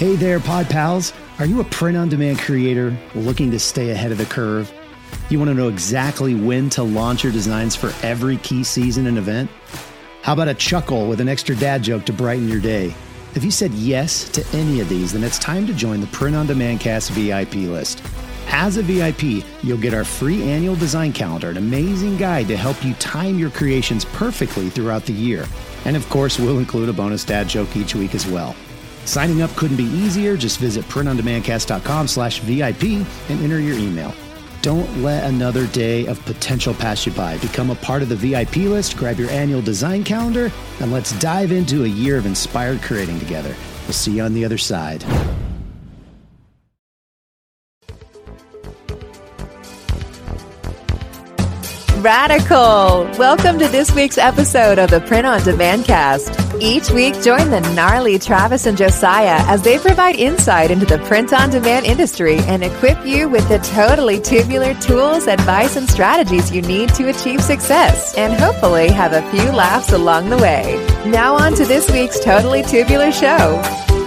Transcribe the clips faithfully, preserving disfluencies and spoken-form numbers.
Hey there, Pod Pals. Are you a print-on-demand creator looking to stay ahead of the curve? You want to know exactly when to launch your designs for every key season and event? How about a chuckle with an extra dad joke to brighten your day? If you said yes to any of these, then it's time to join the Print on Demand Cast V I P list. As a V I P, you'll get our free annual design calendar, an amazing guide to help you time your creations perfectly throughout the year. And of course, we'll include a bonus dad joke each week as well. Signing up couldn't be easier. Just visit printondemandcast.com slash VIP and enter your email. Don't let another day of potential pass you by. Become a part of the V I P list, grab your annual design calendar, and let's dive into a year of inspired creating together. We'll see you on the other side. Radical! Welcome to this week's episode of the Print on Demand Cast. Each week, join the gnarly Travis and Josiah as they provide insight into the print on demand industry and equip you with the totally tubular tools, advice, and strategies you need to achieve success and hopefully have a few laughs along the way. Now on to this week's Totally Tubular show.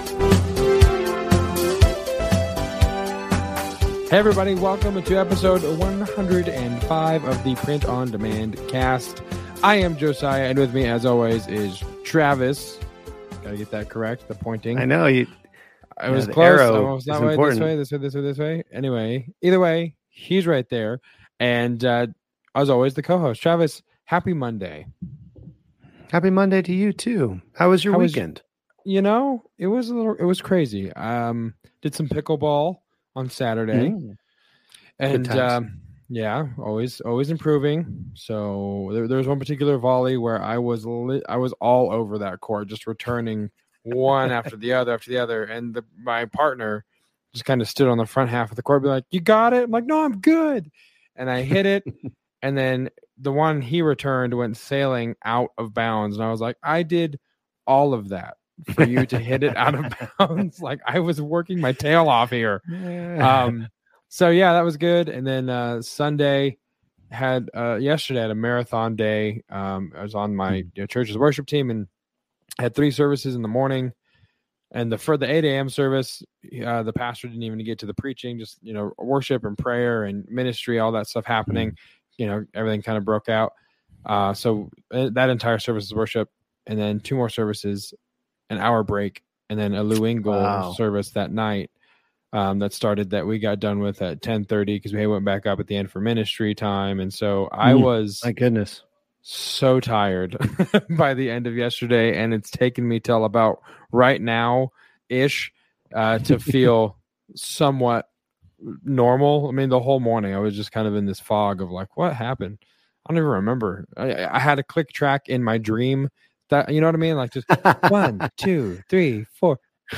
Hey everybody, welcome to episode one hundred five of the Print on Demand Cast. I am Josiah, and with me, as always, is Travis. Gotta get that correct, the pointing. I know. you. I was yeah, close. Arrow Almost that way, important. this way, this way, this way, this way. Anyway, either way, he's right there. And uh, as always, the co-host. Travis, happy Monday. Happy Monday to you, too. How was your How was- weekend? You know, it was a little, it was crazy. Um, did some pickleball on Saturday. Mm. And times. um, yeah, always always improving. So there, there was one particular volley where I was li- I was all over that court, just returning one after the other after the other, and the, my partner just kind of stood on the front half of the court, be like, "You got it?" I'm like, "No, I'm good." And I hit it, and then the one he returned went sailing out of bounds, and I was like, "I did all of that for you to hit it out of bounds. Like I was working my tail off here." Um, so yeah, that was good. And then uh, Sunday had uh, yesterday had a marathon day. Um, I was on my you know, church's worship team and had three services in the morning. And the for the eight a.m. service, uh, the pastor didn't even get to the preaching, just you know worship and prayer and ministry, all that stuff happening. You know, everything kind of broke out. Uh, so that entire service is worship, and then two more services, an hour break, and then a Lou Engle Wow. service that night. Um, that started that we got done with at ten thirty because we went back up at the end for ministry time. And so I Mm, was My goodness. so tired by the end of yesterday. And it's taken me till about right now ish uh, to feel somewhat normal. I mean, the whole morning I was just kind of in this fog of like, what happened? I don't even remember. I, I had a click track in my dream that, you know what I mean? Like just one, two, three, four.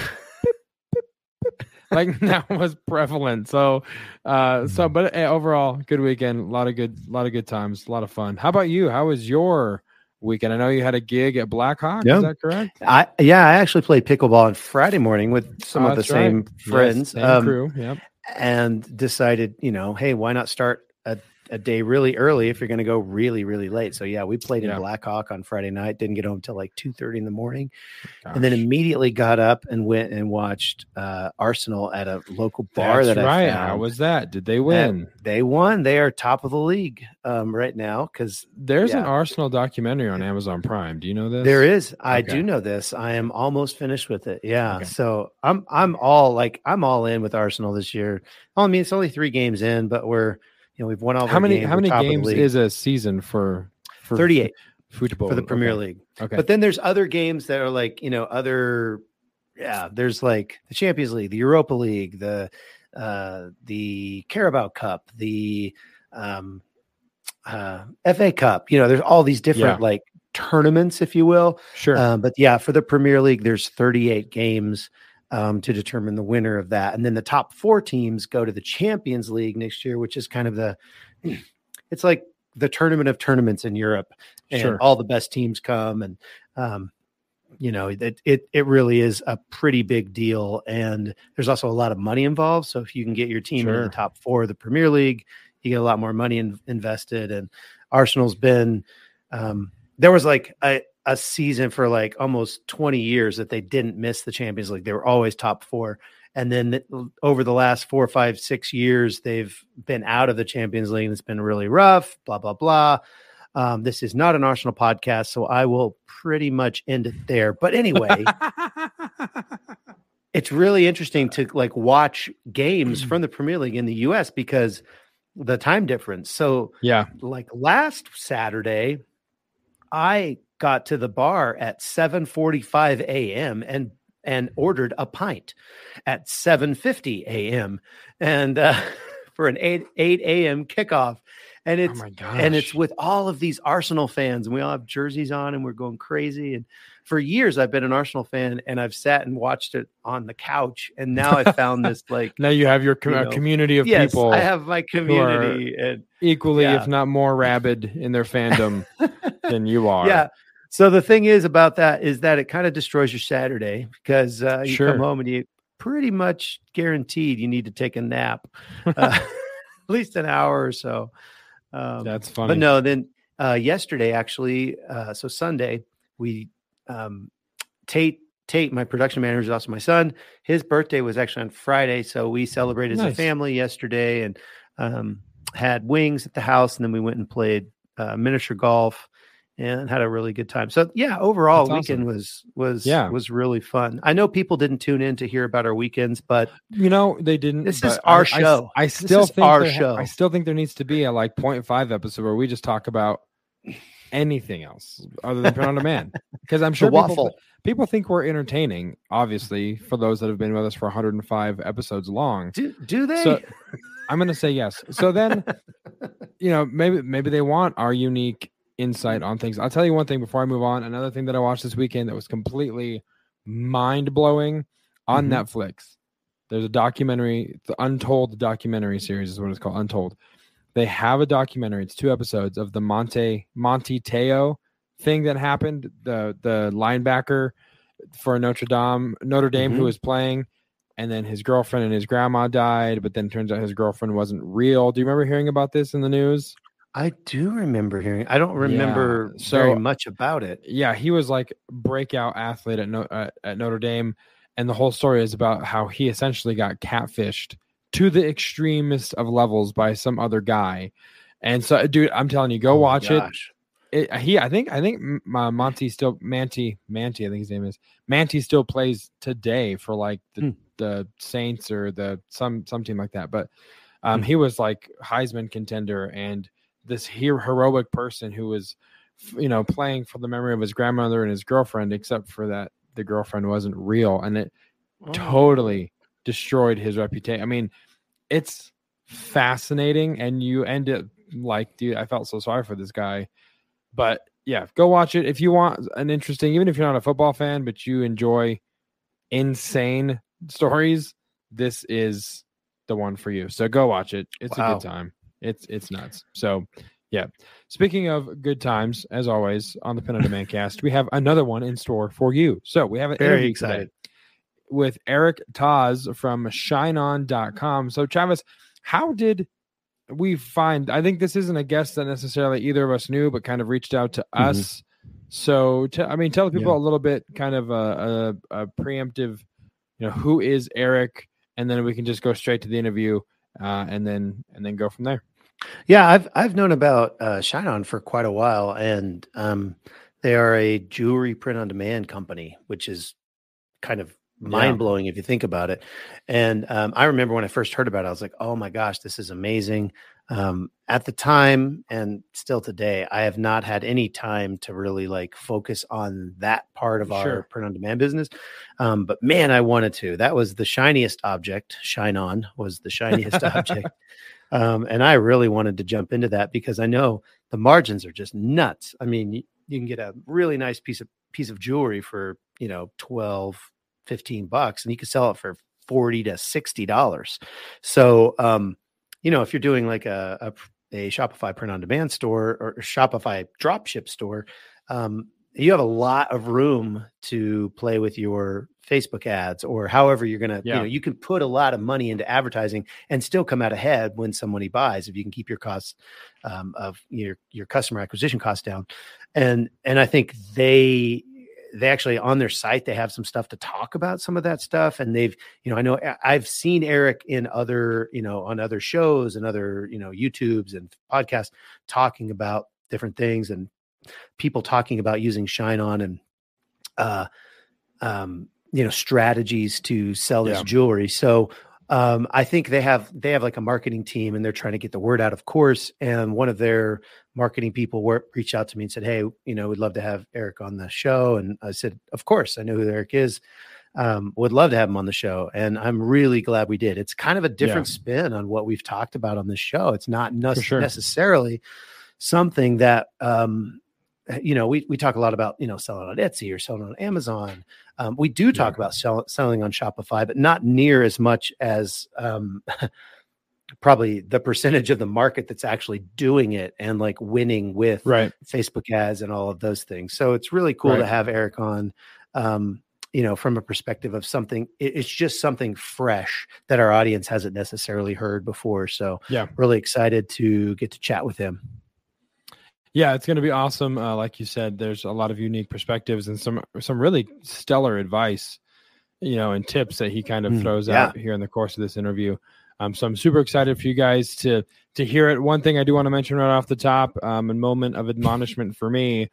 Like that was prevalent. So, uh, so, but uh, overall, good weekend. A lot of good, a lot of good times. A lot of fun. How about you? How was your weekend? I know you had a gig at Blackhawk. Yeah. Is that correct? I yeah, I actually played pickleball on Friday morning with some Oh, of the that's right. same Yes, friends. same um, crew. Yep. and decided, you know, hey, why not start a, a day really early if you're going to go really, really late? So yeah, we played in Yeah. Blackhawk on Friday night, didn't get home till like two thirty in the morning. Gosh. And then immediately got up and went and watched uh, Arsenal at a local bar That's that right. I found. How was that? Did they win? And they won. They are top of the league um, right now because There's an yeah. Arsenal documentary on Amazon Prime. Do you know this? there is. I Okay. do know this. I am almost finished with it. Yeah. Okay. So I'm I'm all like I'm all in with Arsenal this year. Well, I mean, it's only three games in, but we're you know we've won all. How our many? games. How We're many top of the games league. is a season for? for thirty-eight football for the Premier Okay. League? Okay. But then there's other games that are like, you know, other, yeah, there's like the Champions League, the Europa League, the, uh, the Carabao Cup, the, um, uh, F A Cup, you know, there's all these different Yeah. like tournaments, if you will. Sure. Um, but yeah, for the Premier League, there's thirty-eight games, um, to determine the winner of that. And then the top four teams go to the Champions League next year, which is kind of the, it's like the tournament of tournaments in Europe, and Sure. all the best teams come. And, um, you know, it, it, it really is a pretty big deal. And there's also a lot of money involved. So if you can get your team into Sure. the top four of the Premier League, you get a lot more money in, invested. And Arsenal's been, um, there was like, I, a season for like almost twenty years that they didn't miss the Champions League. They were always top four. And then the, over the last four, five, six years, they've been out of the Champions League. And it's been really rough, blah, blah, blah. Um, this is not an Arsenal podcast, so I will pretty much end it there. But anyway, it's really interesting to like watch games from the Premier League in the U S because the time difference. So yeah, like last Saturday, I got to the bar at seven forty-five a.m. and and ordered a pint at seven fifty a.m. and uh, for an eight a.m. kickoff. And it's, oh my gosh. and it's with all of these Arsenal fans, and we all have jerseys on and we're going crazy. And for years I've been an Arsenal fan, and I've sat and watched it on the couch. And now I found this, like, now you have your com- you know, community of yes, people. I have my community, and equally, yeah. if not more rabid in their fandom than you are. Yeah. So the thing is about that is that it kind of destroys your Saturday, because uh, you Sure. come home and you pretty much guaranteed you need to take a nap, uh, at least an hour or so. Um, That's funny. But no, then uh, yesterday, actually, uh, so Sunday, we um, Tate, Tate, my production manager, is also my son. His birthday was actually on Friday, so we celebrated Nice. as a family yesterday, and um, had wings at the house, and then we went and played uh, miniature golf and had a really good time. So yeah, overall, That's weekend awesome. was was Yeah. was really fun. I know people didn't tune in to hear about our weekends, but You know, they didn't. This but is our I, show. I, I This still is think our there- show. I still think there needs to be a like point five episode where we just talk about anything else other than Print on Demand, because I'm sure The people, waffle. people think we're entertaining. Obviously, for those that have been with us for one hundred five episodes long. Do do they? So I'm going to say yes. So then, you know, maybe maybe they want our unique insight on things. I'll tell you one thing before I move on. Another thing that I watched this weekend that was completely mind blowing on Mhm. Netflix. There's a documentary, the Untold documentary series is what it's called, Untold. They have a documentary. It's two episodes of the Monte Monte Teo thing that happened. The the linebacker for Notre Dame, Notre Dame, Mhm. who was playing, and then his girlfriend and his grandma died. But then turns out his girlfriend wasn't real. Do you remember hearing about this in the news? I do remember hearing. I don't remember Yeah, so- very much about it. Yeah, he was like breakout athlete at, no, uh, at Notre Dame, and the whole story is about how he essentially got catfished to the extremest of levels by some other guy. And so, dude, I'm telling you, go Oh my watch it. gosh. it. He, I think, I think M- uh, Monty still Manti, Manti, I think his name is Manti, still plays today for like the, Hmm. the Saints or the some some team like that. But um, Hmm. he was like Heisman contender and this hero, heroic person who was, you know, playing for the memory of his grandmother and his girlfriend, except for that the girlfriend wasn't real, and it Oh. totally destroyed his reputation. I mean, it's fascinating, and you end it like, dude, I felt so sorry for this guy. But yeah, go watch it if you want an interesting, even if you're not a football fan, but you enjoy insane stories. This is the one for you. So go watch it. It's Wow. a good time. It's it's nuts. So yeah. Speaking of good times, as always on the Pin on Demand cast, we have another one in store for you. So we have an Very interview excited. today with Eric Taz from shine on dot com. So Travis, how did we find, I think this isn't a guest that necessarily either of us knew, but kind of reached out to Mhm. us. So t- I mean, tell people Yeah. a little bit, kind of a, a, a preemptive, you know, who is Eric, and then we can just go straight to the interview, uh, and then and then go from there. Yeah, I've I've known about uh, Shine On for quite a while, and um, they are a jewelry print on demand company, which is kind of mind blowing if you think about it. And um, I remember when I first heard about it, I was like, "Oh my gosh, this is amazing!" Um, at the time, and still today, I have not had any time to really like focus on that part of our Sure. print on demand business. Um, but man, I wanted to. That was the shiniest object. Shine On was the shiniest object. Um, and I really wanted to jump into that because I know the margins are just nuts. I mean, you, you can get a really nice piece of piece of jewelry for, you know, twelve, fifteen bucks, and you can sell it for forty to sixty dollars. So, um, you know, if you're doing like a, a, a Shopify print on demand store or Shopify dropship store, um, you have a lot of room to play with your Facebook ads, or however you're going to, Yeah. you know, you can put a lot of money into advertising and still come out ahead when somebody buys, if you can keep your costs um, of your, your customer acquisition costs down. And, and I think they, they actually on their site, they have some stuff to talk about some of that stuff. And they've, you know, I know I've seen Eric in other, you know, on other shows and other, you know, YouTubes and podcasts talking about different things, and people talking about using Shine On and, uh, um, you know, strategies to sell this Yeah. jewelry. So um, I think they have, they have like a marketing team, and they're trying to get the word out, of course. And one of their marketing people were, reached out to me and said, hey, you know, we'd love to have Eric on the show. And I said, of course, I know who Eric is. Um, would love to have him on the show. And I'm really glad we did. It's kind of a different Yeah. spin on what we've talked about on this show. It's not ne- sure. necessarily something that, um, you know, we, we talk a lot about, you know, selling on Etsy or selling on Amazon. Um, we do talk Yeah. about sell, selling on Shopify, but not near as much as um, probably the percentage of the market that's actually doing it and like winning with Right. Facebook ads and all of those things. So it's really cool Right. to have Eric on, um, you know, from a perspective of something, it, it's just something fresh that our audience hasn't necessarily heard before. So Yeah. really excited to get to chat with him. Yeah, it's going to be awesome. Uh, like you said, there's a lot of unique perspectives and some some really stellar advice, you know, and tips that he kind of Mm, throws yeah. out here in the course of this interview. Um, so I'm super excited for you guys to to hear it. One thing I do want to mention right off the top, um, a moment of admonishment for me.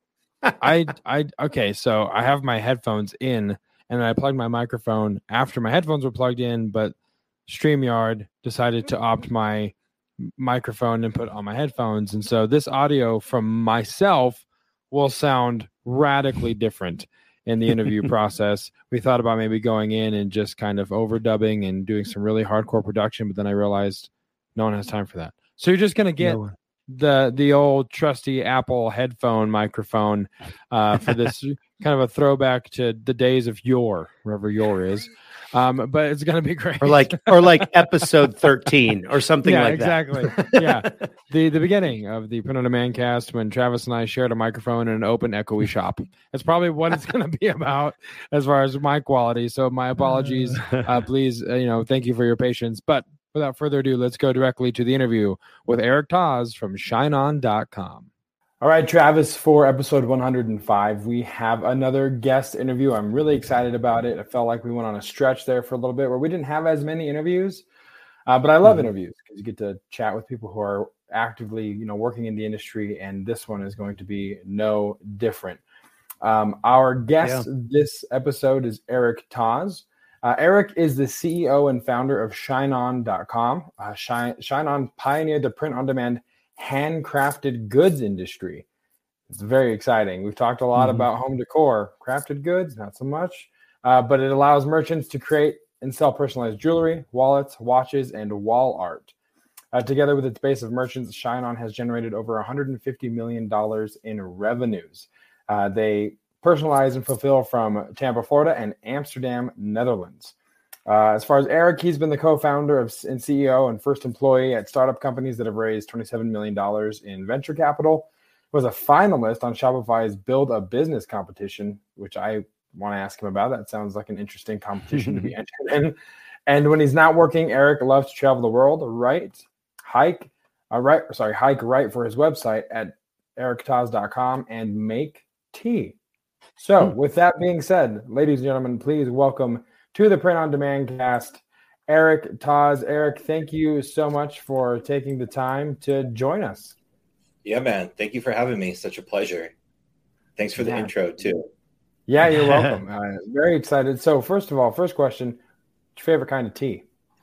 I I okay, so I have my headphones in, and I plugged my microphone after my headphones were plugged in, but StreamYard decided to opt my microphone and put on my headphones, and so this audio from myself will sound radically different in the interview process. We thought about maybe going in and just kind of overdubbing and doing some really hardcore production, but then I realized no one has time for that. So you're just going to get No one. the the old trusty Apple headphone microphone uh, for this kind of a throwback to the days of yore, wherever yore is. Um, but it's going to be great. Or like, or like episode thirteen or something yeah, like exactly. that. yeah. The the beginning of the Print on Demand cast, when Travis and I shared a microphone in an open echoey shop. That's probably what it's going to be about as far as my quality. So my apologies. Uh, please, uh, you know, thank you for your patience. But without further ado, let's go directly to the interview with Eric Taz from shine on dot com. All right, Travis, for episode one hundred five, we have another guest interview. I'm really excited about it. I felt like we went on a stretch there for a little bit where we didn't have as many interviews, uh, but I love mm-hmm. interviews because you get to chat with people who are actively, you know, working in the industry, and this one is going to be no different. Um, our guest yeah. this episode is Eric Taz. Uh, Eric is the C E O and founder of shine on dot com. Uh, Shine, Shine On pioneered the print-on-demand handcrafted goods industry. It's very exciting. We've talked a lot mm-hmm. about home decor, crafted goods, not so much, uh, but it allows merchants to create and sell personalized jewelry, wallets, watches, and wall art. Uh, together with its base of merchants, Shine On has generated over one hundred fifty million dollars in revenues. Uh, they personalize and fulfill from Tampa, Florida, and Amsterdam, Netherlands. Uh, as far as Eric, he's been the co-founder of, and C E O and first employee at startup companies that have raised twenty-seven million dollars in venture capital. Was a finalist on Shopify's Build a Business competition, which I want to ask him about. That sounds like an interesting competition to be entered in. And when he's not working, Eric loves to travel the world, write, hike, uh, right, sorry, hike, write for his website at eric taz dot com and make tea. So with that being said, ladies and gentlemen, please welcome to the Print on Demand cast, Eric Taz. Eric, thank you so much for taking the time to join us. Yeah, man. Thank you for having me. Such a pleasure. Thanks for the yeah. intro, too. Yeah, you're welcome. uh, very excited. So first of all, first question, what's your favorite kind of tea?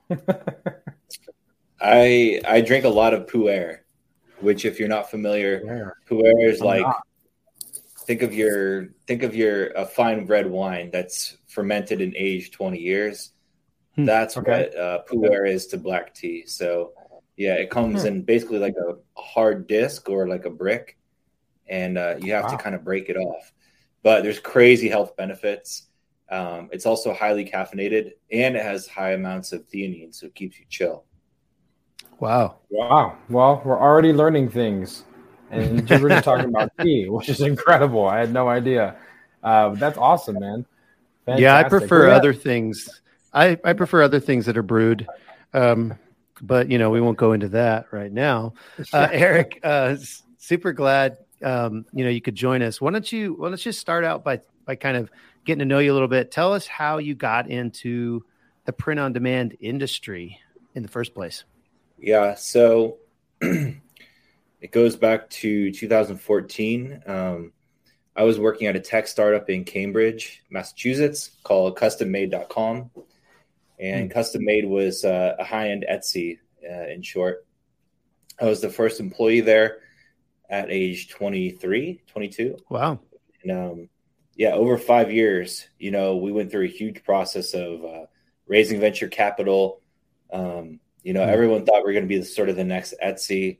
I I drink a lot of Pu'er, which if you're not familiar, Pu'er is like, not. think of your, think of your, a fine red wine that's fermented and aged twenty years. Hmm. That's okay. what uh, Pu'er is to black tea. So yeah, it comes hmm. in basically like a, a hard disc or like a brick, and uh, you have wow. to kind of break it off. But there's crazy health benefits. Um, it's also highly caffeinated, and it has high amounts of theanine, so it keeps you chill. Wow. Wow. Well, we're already learning things. And we're just talking about tea, which is incredible. I had no idea. Uh, that's awesome, man. Fantastic. Yeah, I prefer yeah. other things. I, I prefer other things that are brewed. Um, but, you know, we won't go into that right now. Uh, Eric, uh, super glad, um, you know, you could join us. Why don't you, well, let's just start out by, by kind of getting to know you a little bit. Tell us how you got into the print on demand industry in the first place. Yeah. So it goes back to two thousand fourteen. Um, I was working at a tech startup in Cambridge, Massachusetts called custom made dot com. And mm. Custom Made was uh, a high-end Etsy, uh, in short. I was the first employee there at age twenty-three, twenty-two. Wow. And um, yeah, over five years, you know, we went through a huge process of uh, raising venture capital. Um, you know, mm. everyone thought we were going to be the, sort of the next Etsy.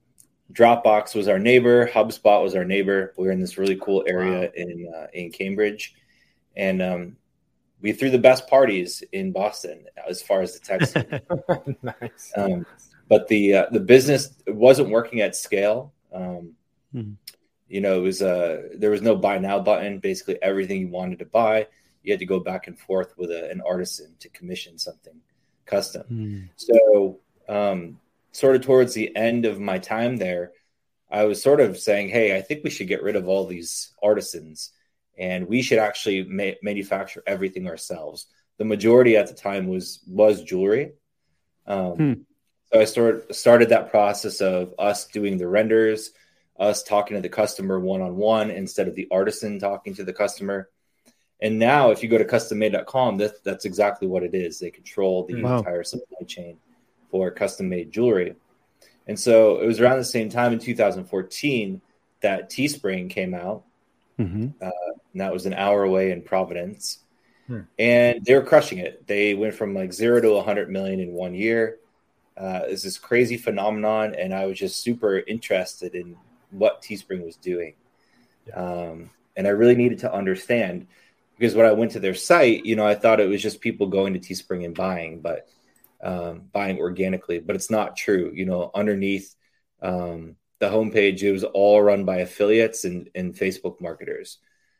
Dropbox was our neighbor. HubSpot was our neighbor. We were in this really cool area wow. in uh, in Cambridge. And um, we threw the best parties in Boston as far as the tech scene. Nice. Um, but the uh, the business wasn't working at scale. Um, mm-hmm. You know, it was uh, there was no buy now button. Basically, everything you wanted to buy, you had to go back and forth with a, an artisan to commission something custom. Mm. So, um, sort of towards the end of my time there, I was sort of saying, "Hey, I think we should get rid of all these artisans, and we should actually ma- manufacture everything ourselves." The majority at the time was was jewelry. Um, hmm. So I started started that process of us doing the renders, us talking to the customer one-on-one instead of the artisan talking to the customer. And now if you go to custom made dot com, that, that's exactly what it is. They control the wow. entire supply chain for custom-made jewelry. And so it was around the same time in two thousand fourteen that Teespring came out. Mm-hmm. Uh, and that was an hour away in Providence. Hmm. And they were crushing it. They went from like zero to one hundred million in one year. Uh, it's this crazy phenomenon. And I was just super interested in what Teespring was doing. Yeah. Um, and I really needed to understand, because when I went to their site, you know, I thought it was just people going to Teespring and buying, but um, buying organically, but it's not true. You know, underneath um, the homepage, it was all run by affiliates and, and Facebook marketers.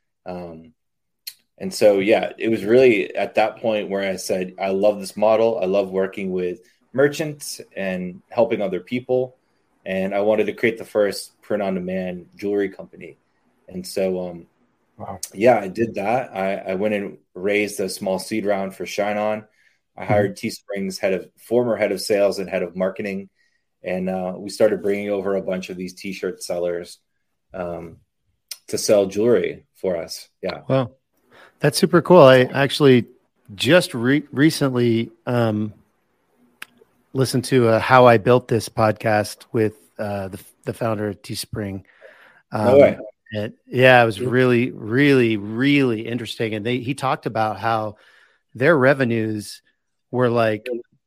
Um, and so, yeah, it was really at that point where I said, I love this model. I love working with merchants and helping other people. And I wanted to create the first print on demand jewelry company. And so, um, wow. yeah, I did that. I, I went and raised a small seed round for Shine On. I hired mm-hmm. Teespring's head of former head of sales and head of marketing. And uh, we started bringing over a bunch of these t-shirt sellers um, to sell jewelry for us. Yeah. Wow. That's super cool. I actually just re- recently um, listened to a How I Built This podcast with uh, the, the founder of Teespring. Um, no way. And yeah, it was really, really, really interesting. And they, he talked about how their revenues were like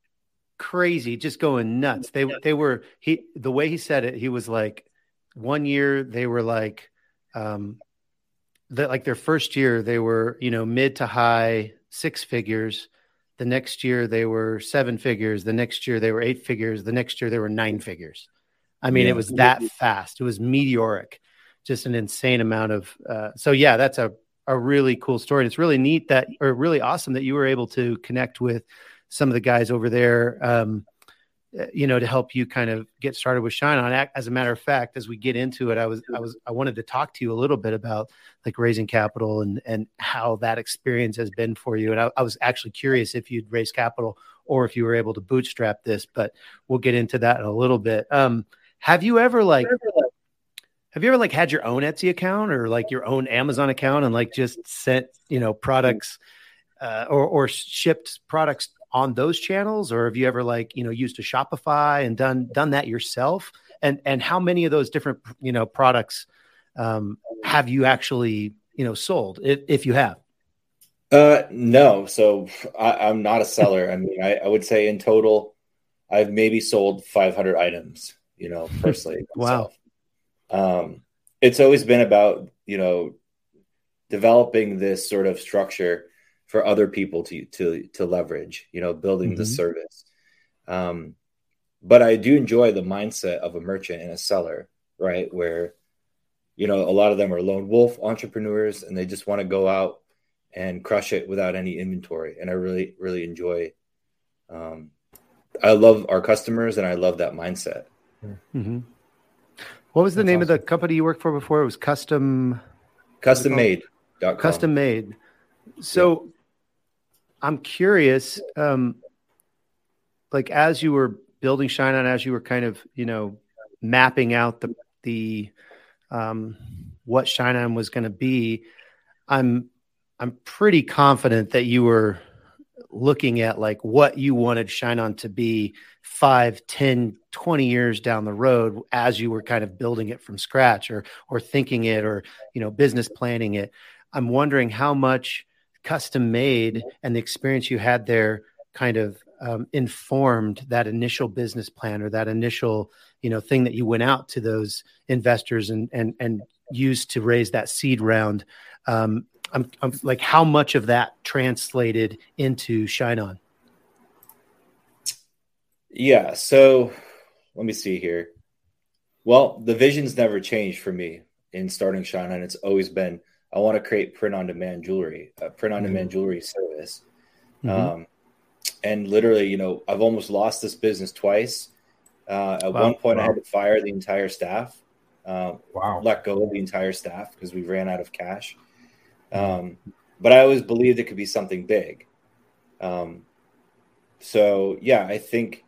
crazy, just going nuts. They, they were, he, the way he said it, he was like, one year they were like, um, that like their first year, they were, you know, mid to high six figures. The next year they were seven figures. The next year they were eight figures. The next year they were nine figures. I mean, yeah. It was that fast. It was meteoric. Just an insane amount of, uh, so yeah, that's a, a really cool story. And it's really neat that, or really awesome that you were able to connect with some of the guys over there, um, you know, to help you kind of get started with Shine On. As a matter of fact, as we get into it, I was, I was, I wanted to talk to you a little bit about like raising capital and, and how that experience has been for you. And I, I was actually curious if you'd raised capital or if you were able to bootstrap this, but we'll get into that in a little bit. Um, have you ever like, Have you ever like had your own Etsy account or like your own Amazon account and like just sent, you know, products uh, or, or shipped products on those channels? Or have you ever like, you know, used a Shopify and done, done that yourself? And, and how many of those different, you know, products um, have you actually, you know, sold if, if you have? Uh, no. So I, I'm not a seller. I mean, I, I would say in total, I've maybe sold five hundred items, you know, personally. Wow. Um, it's always been about, you know, developing this sort of structure for other people to, to, to leverage, you know, building mm-hmm. the service. Um, but I do enjoy the mindset of a merchant and a seller, right? Where, you know, a lot of them are lone wolf entrepreneurs and they just want to go out and crush it without any inventory. And I really, really enjoy, um, I love our customers and I love that mindset. Mm-hmm. What was the That's name awesome. of the company you worked for before? It was Custom Custom Made. Custom Made. So yeah. I'm curious, um, like as you were building Shine-On, as you were kind of, you know, mapping out the, the, um, what Shine-On was going to be, I'm, I'm pretty confident that you were looking at like what you wanted Shine-On to be five, ten, twenty years down the road as you were kind of building it from scratch or, or thinking it or, you know, business planning it. I'm wondering how much Custom Made and the experience you had there kind of um, informed that initial business plan or that initial, you know, thing that you went out to those investors and, and, and used to raise that seed round. Um, I'm, I'm like, how much of that translated into Shine-On? Yeah. So let me see here. Well, the vision's never changed for me in starting Shine-On. It's always been, I want to create print on demand jewelry, a print on demand mm-hmm. jewelry service. Mm-hmm. Um, and literally, you know, I've almost lost this business twice. Uh, at wow. one point wow. I had to fire the entire staff, uh, wow. let go of the entire staff because we ran out of cash. Um, but I always believed it could be something big. Um, so yeah, I think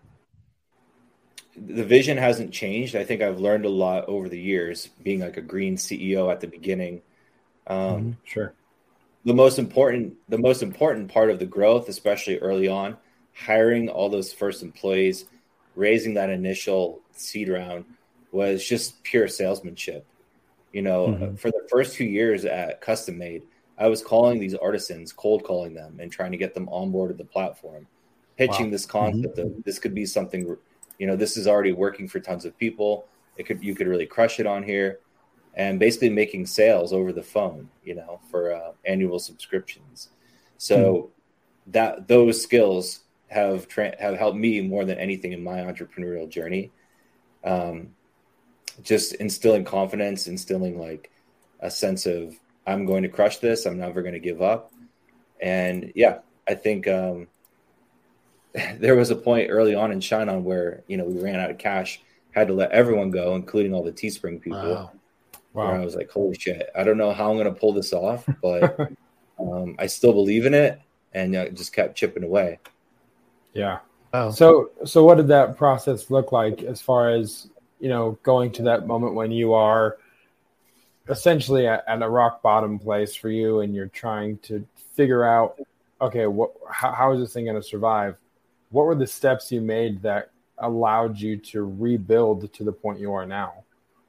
the vision hasn't changed. I think I've learned a lot over the years being like a green C E O at the beginning. Um, mm-hmm. Sure. The most important, the most important part of the growth, especially early on, hiring all those first employees, raising that initial seed round was just pure salesmanship. You know, mm-hmm. for the first two years at Custom Made, I was calling these artisans, cold calling them and trying to get them on board with the platform, pitching wow. this concept mm-hmm. of this could be something, you know, this is already working for tons of people. It could, you could really crush it on here, and basically making sales over the phone, you know, for uh, annual subscriptions. So mm-hmm. that those skills have tra- have helped me more than anything in my entrepreneurial journey. Um, just instilling confidence, instilling like a sense of, I'm going to crush this. I'm never going to give up. And yeah, I think um, there was a point early on in Shine-On where, you know, we ran out of cash, had to let everyone go, including all the Teespring people. Wow. Wow. Where I was like, holy shit, I don't know how I'm going to pull this off, but um, I still believe in it, and uh, just kept chipping away. Yeah. Oh. So, so what did that process look like as far as, you know, going to that moment when you are essentially at, at a rock bottom place for you and you're trying to figure out, okay, what, how, how is this thing going to survive? What were the steps you made that allowed you to rebuild to the point you are now?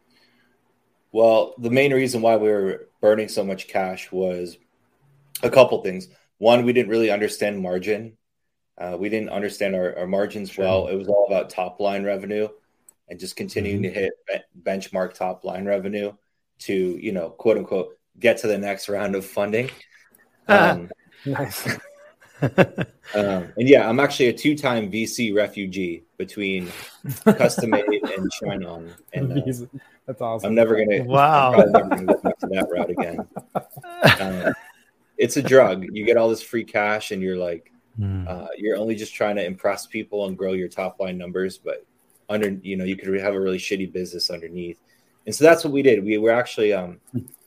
Well, the main reason why we were burning so much cash was a couple things. One, we didn't really understand margin. Uh, we didn't understand our, our margins sure. well. It was all about top line revenue and just continuing mm-hmm. to hit be- benchmark top line revenue to, you know, quote unquote, get to the next round of funding. Um, nice. um, and yeah, I'm actually a two-time V C refugee between Custom Made and Shine-On. And uh, that's awesome. I'm never gonna. Wow. I'm never gonna go back to that route again. Um, it's a drug. You get all this free cash, and you're like, mm. uh, you're only just trying to impress people and grow your top line numbers, but under, you know, you could have a really shitty business underneath. And so that's what we did. We were actually um,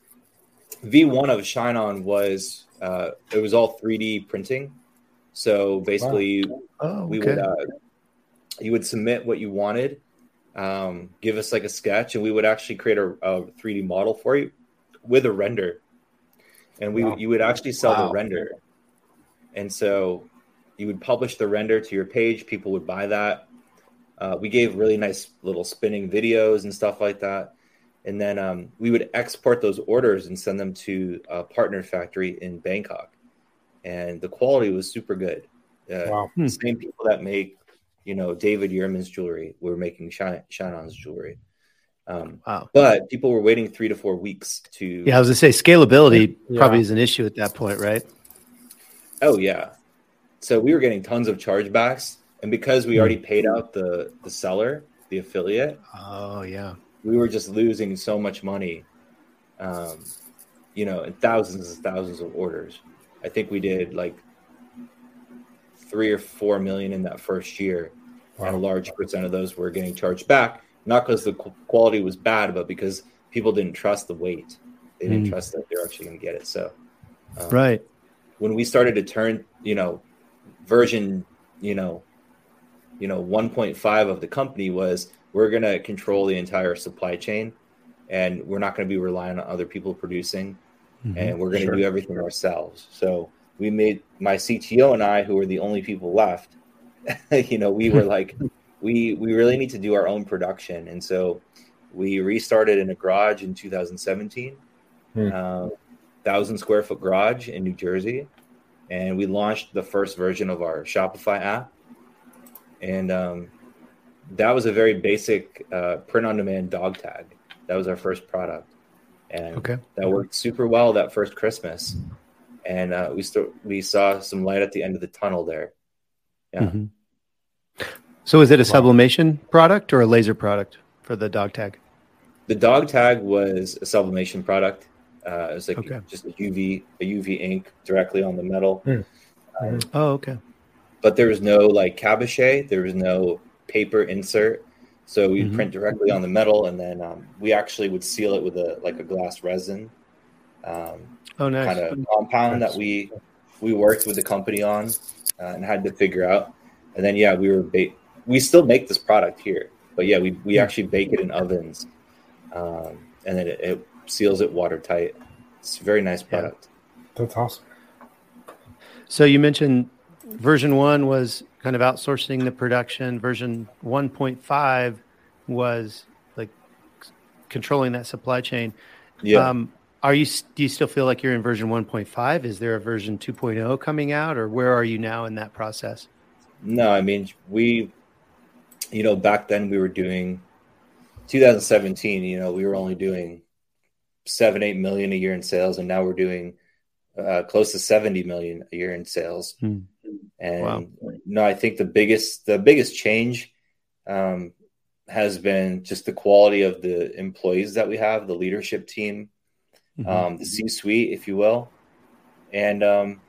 V one of Shine-On was uh, it was all three D printing. So basically, wow. oh, okay. we would uh, you would submit what you wanted, um, give us like a sketch, and we would actually create a, a three D model for you with a render, and we wow. you would actually sell wow. the render. And so you would publish the render to your page. People would buy that. Uh, we gave really nice little spinning videos and stuff like that. And then um, we would export those orders and send them to a partner factory in Bangkok. And the quality was super good. Uh, wow. The same people that make, you know, David Yurman's jewelry were making Shine- Shine-On's jewelry. Um, wow. But people were waiting three to four weeks to. Yeah, I was going to say scalability yeah. probably is an issue at that point, right? Oh, yeah. So we were getting tons of chargebacks. And because we already paid out the, the seller, the affiliate. Oh, yeah. We were just losing so much money, um, you know, and thousands and thousands of orders. I think we did like three or four million in that first year. Wow. And a large percent of those were getting charged back, not because the quality was bad, but because people didn't trust the weight. They didn't mm. trust that they're actually going to get it. So, um, right. when we started to turn, you know, version, you know, you know, one point five of the company was we're going to control the entire supply chain, and we're not going to be relying on other people producing, mm-hmm. and we're going to sure. do everything ourselves. So we made my C T O and I, who were the only people left, you know, we were like, we we really need to do our own production, and so we restarted in a garage in two thousand seventeen. Hmm. Uh, thousand square foot garage in New Jersey, and we launched the first version of our Shopify app, and um, that was a very basic uh, print-on-demand dog tag. That was our first product, and okay. that worked super well that first Christmas, and uh, we st- we saw some light at the end of the tunnel there. Yeah. Mm-hmm. So, is it a wow. sublimation product or a laser product for the dog tag? The dog tag was a sublimation product. Uh, it was like okay. just a U V, a U V ink directly on the metal. Mm. Um, oh, okay. But there was no like cabochon. There was no paper insert. So we mm-hmm. print directly on the metal, and then um, we actually would seal it with a like a glass resin um, oh, nice. kind of compound nice. that we we worked with the company on uh, and had to figure out. And then yeah, we were ba- we still make this product here, but yeah, we we actually bake it in ovens, um, and then it. it seals it watertight. It's a very nice product. Yeah. That's awesome. So you mentioned version one was kind of outsourcing the production. Version one point five was like controlling that supply chain. Yeah. Um, are you, do you still feel like you're in version one point five? Is there a version two point oh coming out, or where are you now in that process? No, I mean, we, you know, back then we were doing two thousand seventeen, you know, we were only doing seven, eight million a year in sales. And now we're doing uh, close to seventy million a year in sales. Hmm. And wow. no, I think the biggest, the biggest change um, has been just the quality of the employees that we have, the leadership team, mm-hmm. um, the C-suite, if you will. And um,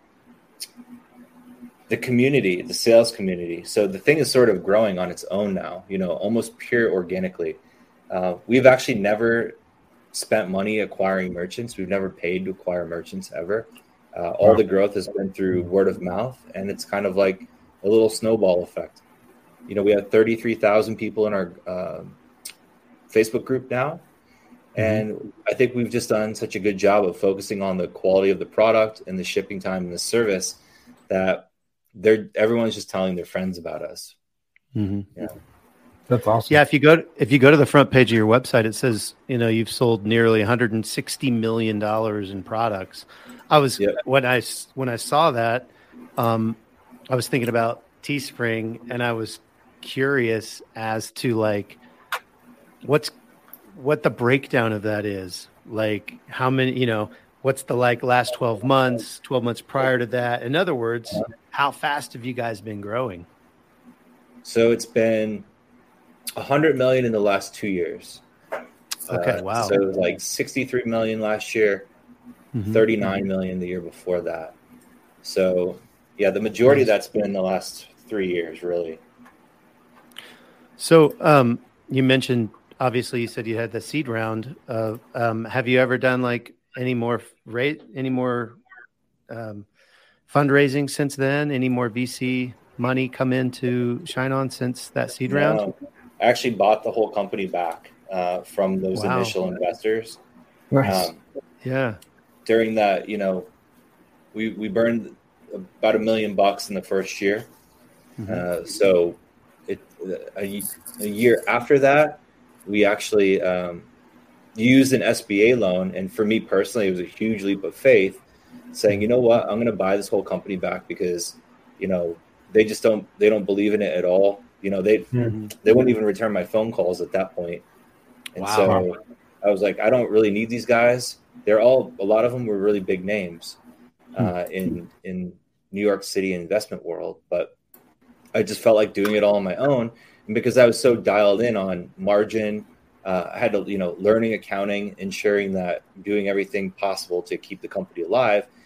the community, the sales community. So the thing is sort of growing on its own now, you know, almost pure organically. Uh, we've actually never spent money acquiring merchants. We've never paid to acquire merchants ever. Uh, all the growth has been through word of mouth, and it's kind of like a little snowball effect. You know, we have thirty-three thousand people in our uh, Facebook group now, and mm-hmm. I think we've just done such a good job of focusing on the quality of the product and the shipping time and the service that they're everyone's just telling their friends about us. Mm-hmm. Yeah. That's awesome. Yeah, if you go if you go to the front page of your website, it says, you know, you've sold nearly one hundred sixty million dollars in products. I was yep. when I when I saw that, um, I was thinking about Teespring, and I was curious as to like what's what the breakdown of that is. Like how many, you know, what's the like last twelve months, twelve months prior to that? In other words, how fast have you guys been growing? So it's been one hundred million in the last two years. Okay, uh, wow. So it was like sixty-three million last year, mm-hmm. thirty-nine million the year before that. So yeah, the majority of that's been in the last three years, really. So um, you mentioned, obviously you said you had the seed round. Uh, um, have you ever done like any more rate, any more um, fundraising since then? Any more V C money come into Shine-On since that seed no, round? I actually bought the whole company back uh, from those wow. initial investors. Nice. Um, yeah. During that, you know, we we burned about a million bucks in the first year. Mm-hmm. Uh, so it a, a year after that, we actually um, used an S B A loan. And for me personally, it was a huge leap of faith, saying, you know what, I'm going to buy this whole company back because, you know, they just don't, they don't believe in it at all. You know, they, mm-hmm. they wouldn't even return my phone calls at that point. And wow. so I was like, I don't really need these guys. They're all, a lot of them were really big names uh, in, in New York City investment world, but I just felt like doing it all on my own. And because I was so dialed in on margin, uh, I had to, you know, learning accounting, ensuring that I'm doing everything possible to keep the company alive.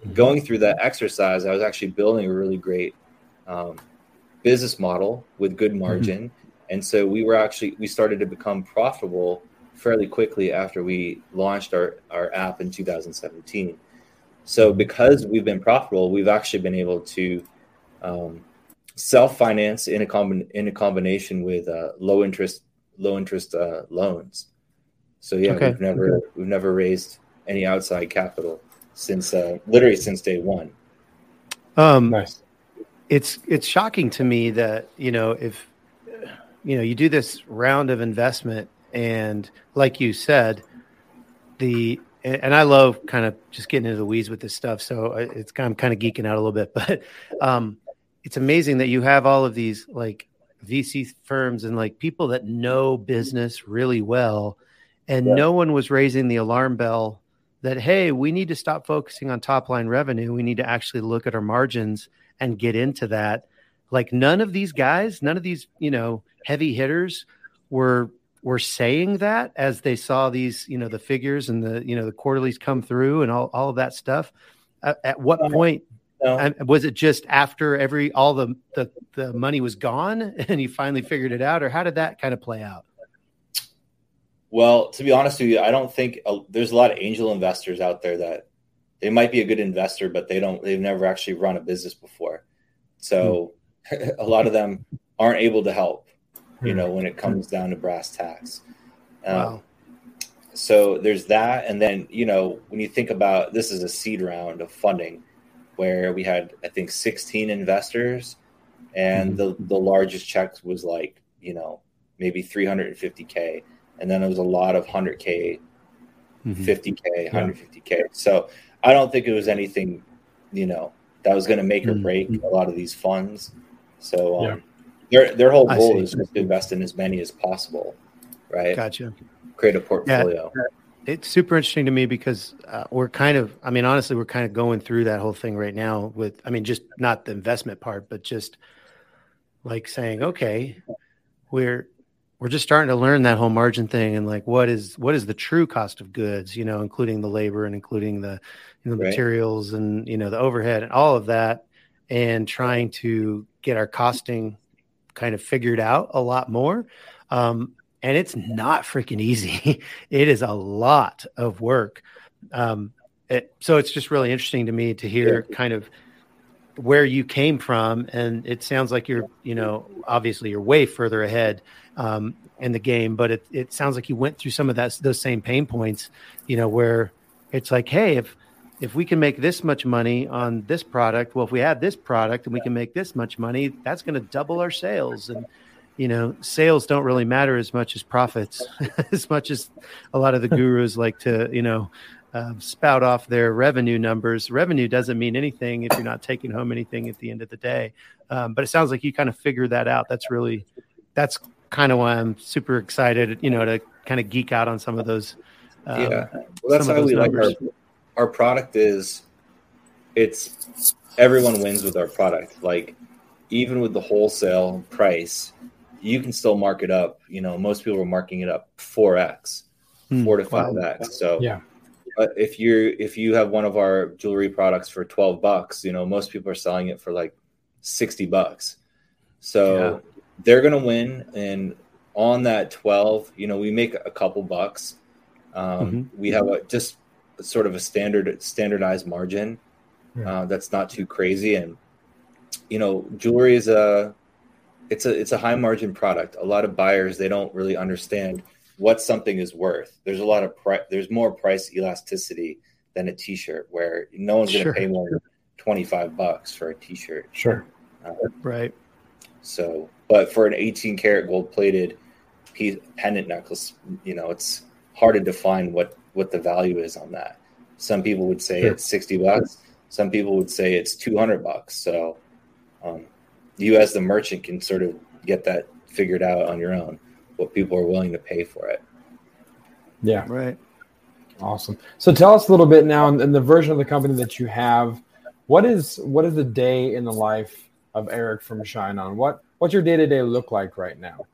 going through that exercise, I was actually building a really great um, business model with good margin. Mm-hmm. And so we were actually, we started to become profitable fairly quickly after we launched our, our app in two thousand seventeen. So because we've been profitable, we've actually been able to um, self-finance in a com- in a combination with uh, low interest low interest uh, loans. So yeah, okay. we've never okay. we've never raised any outside capital since uh, literally since day one. Um, nice. It's it's shocking to me that, you know, if you know you do this round of investment and like you said, the and I love kind of just getting into the weeds with this stuff. So it's kind of, I'm kind of geeking out a little bit, but um, it's amazing that you have all of these like V C firms and like people that know business really well. And yeah. no one was raising the alarm bell that, hey, we need to stop focusing on top line revenue. We need to actually look at our margins and get into that. Like none of these guys, none of these, you know, heavy hitters were were saying that as they saw these, you know, the figures and the, you know, the quarterlies come through and all, all of that stuff. At, at what point no. was it just after every, all the, the, the money was gone and you finally figured it out, or how did that kind of play out? Well, to be honest with you, I don't think uh, there's a lot of angel investors out there that they might be a good investor, but they don't, they've never actually run a business before. So hmm. a lot of them aren't able to help. You know, when it comes down to brass tacks. Um, wow. So there's that. And then, you know, when you think about, this is a seed round of funding where we had, I think, sixteen investors and mm-hmm. the, the largest check was like, you know, maybe three hundred fifty K. And then there was a lot of one hundred K, mm-hmm. fifty K, one hundred fifty K. Yeah. So I don't think it was anything, you know, that was going to make mm-hmm. or break a lot of these funds. So, um, yeah. Their their whole goal is just to invest in as many as possible, right? Gotcha. Create a portfolio. Yeah. It's super interesting to me because uh, we're kind of, I mean, honestly, we're kind of going through that whole thing right now with, I mean, just not the investment part, but just like saying, okay, we're we're just starting to learn that whole margin thing and like what is what is the true cost of goods, you know, including the labor and including the you know, right. materials and you know the overhead and all of that, and trying to get our costing kind of figured out a lot more. Um, and it's not freaking easy. It is a lot of work. Um, it, so it's just really interesting to me to hear kind of where you came from. And it sounds like you're, you know, obviously you're way further ahead um, in the game, but it, it sounds like you went through some of that, those same pain points, you know, where it's like, hey, if, if we can make this much money on this product, well, if we have this product and we can make this much money, that's going to double our sales. And, you know, sales don't really matter as much as profits, as much as a lot of the gurus like to, you know, uh, spout off their revenue numbers. Revenue doesn't mean anything if you're not taking home anything at the end of the day. Um, but it sounds like you kind of figured that out. That's really, that's kind of why I'm super excited, you know, to kind of geek out on some of those. Um, yeah. Well, that's how we numbers. like our Our product is, it's everyone wins with our product. Like even with the wholesale price, you can still mark it up. You know, most people are marking it up four X, hmm. four to five wow. X. So yeah, uh, if you're, if you have one of our jewelry products for twelve bucks, you know, most people are selling it for like sixty bucks. So yeah. they're going to win. And on that twelve, you know, we make a couple bucks. Um, mm-hmm. We have a, just, sort of a standard standardized margin yeah. uh, that's not too crazy. And you know, jewelry is a it's a it's a high margin product. A lot of buyers, they don't really understand what something is worth. There's a lot of pri- there's more price elasticity than a t-shirt, where no one's going to sure. pay more than twenty-five bucks for a t-shirt. Sure. Uh, right. So, but for an eighteen karat gold plated piece pendant necklace, you know, it's hard to define what what the value is on that. Some people would say sure. it's sixty bucks. Some people would say it's two hundred bucks. So um, you as the merchant can sort of get that figured out on your own, what people are willing to pay for it. Yeah. Right. Awesome. So tell us a little bit now in, in the version of the company that you have, what is, what is the day in the life of Eric from Shine On? What, what's your day-to-day look like right now?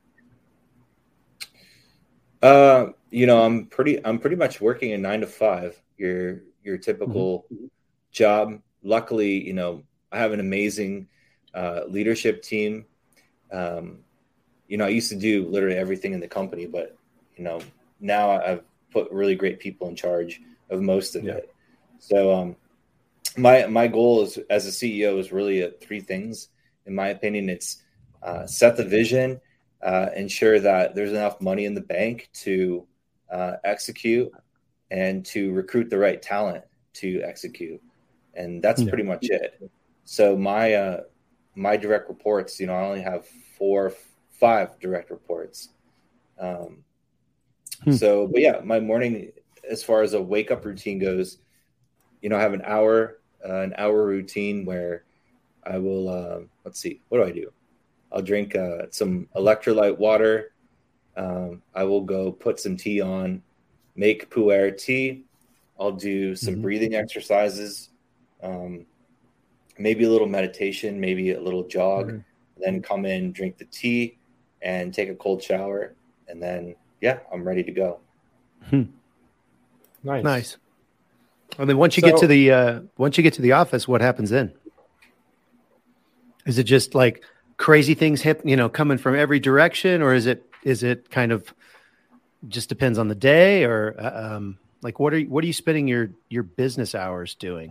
Uh, you know, I'm pretty, I'm pretty much working a nine to five, your, your typical mm-hmm. job. Luckily, you know, I have an amazing uh, leadership team. Um, you know, I used to do literally everything in the company, but, you know, now I've put really great people in charge of most of yeah. it. So um, my my goal is, as a C E O, is really uh, three things. In my opinion, it's uh, set the vision, uh, ensure that there's enough money in the bank to uh, execute, and to recruit the right talent to execute. And that's yeah. pretty much it. So my uh, my direct reports, you know, I only have four, five direct reports. Um, hmm. So, but yeah, my morning, as far as a wake up routine goes, you know, I have an hour, uh, an hour routine where I will, uh, let's see, what do I do? I'll drink uh, some electrolyte water. Um, I will go put some tea on, make pu'er tea. I'll do some mm-hmm. breathing exercises, um, maybe a little meditation, maybe a little jog, mm-hmm. then come in, drink the tea, and take a cold shower. And then, yeah, I'm ready to go. Hmm. Nice. Nice. And then once you so, get to the uh, once you get to the office, what happens then? Is it just like crazy things hip, you know, coming from every direction, or is it is it kind of just depends on the day, or uh, um, like what are you, what are you spending your your business hours doing?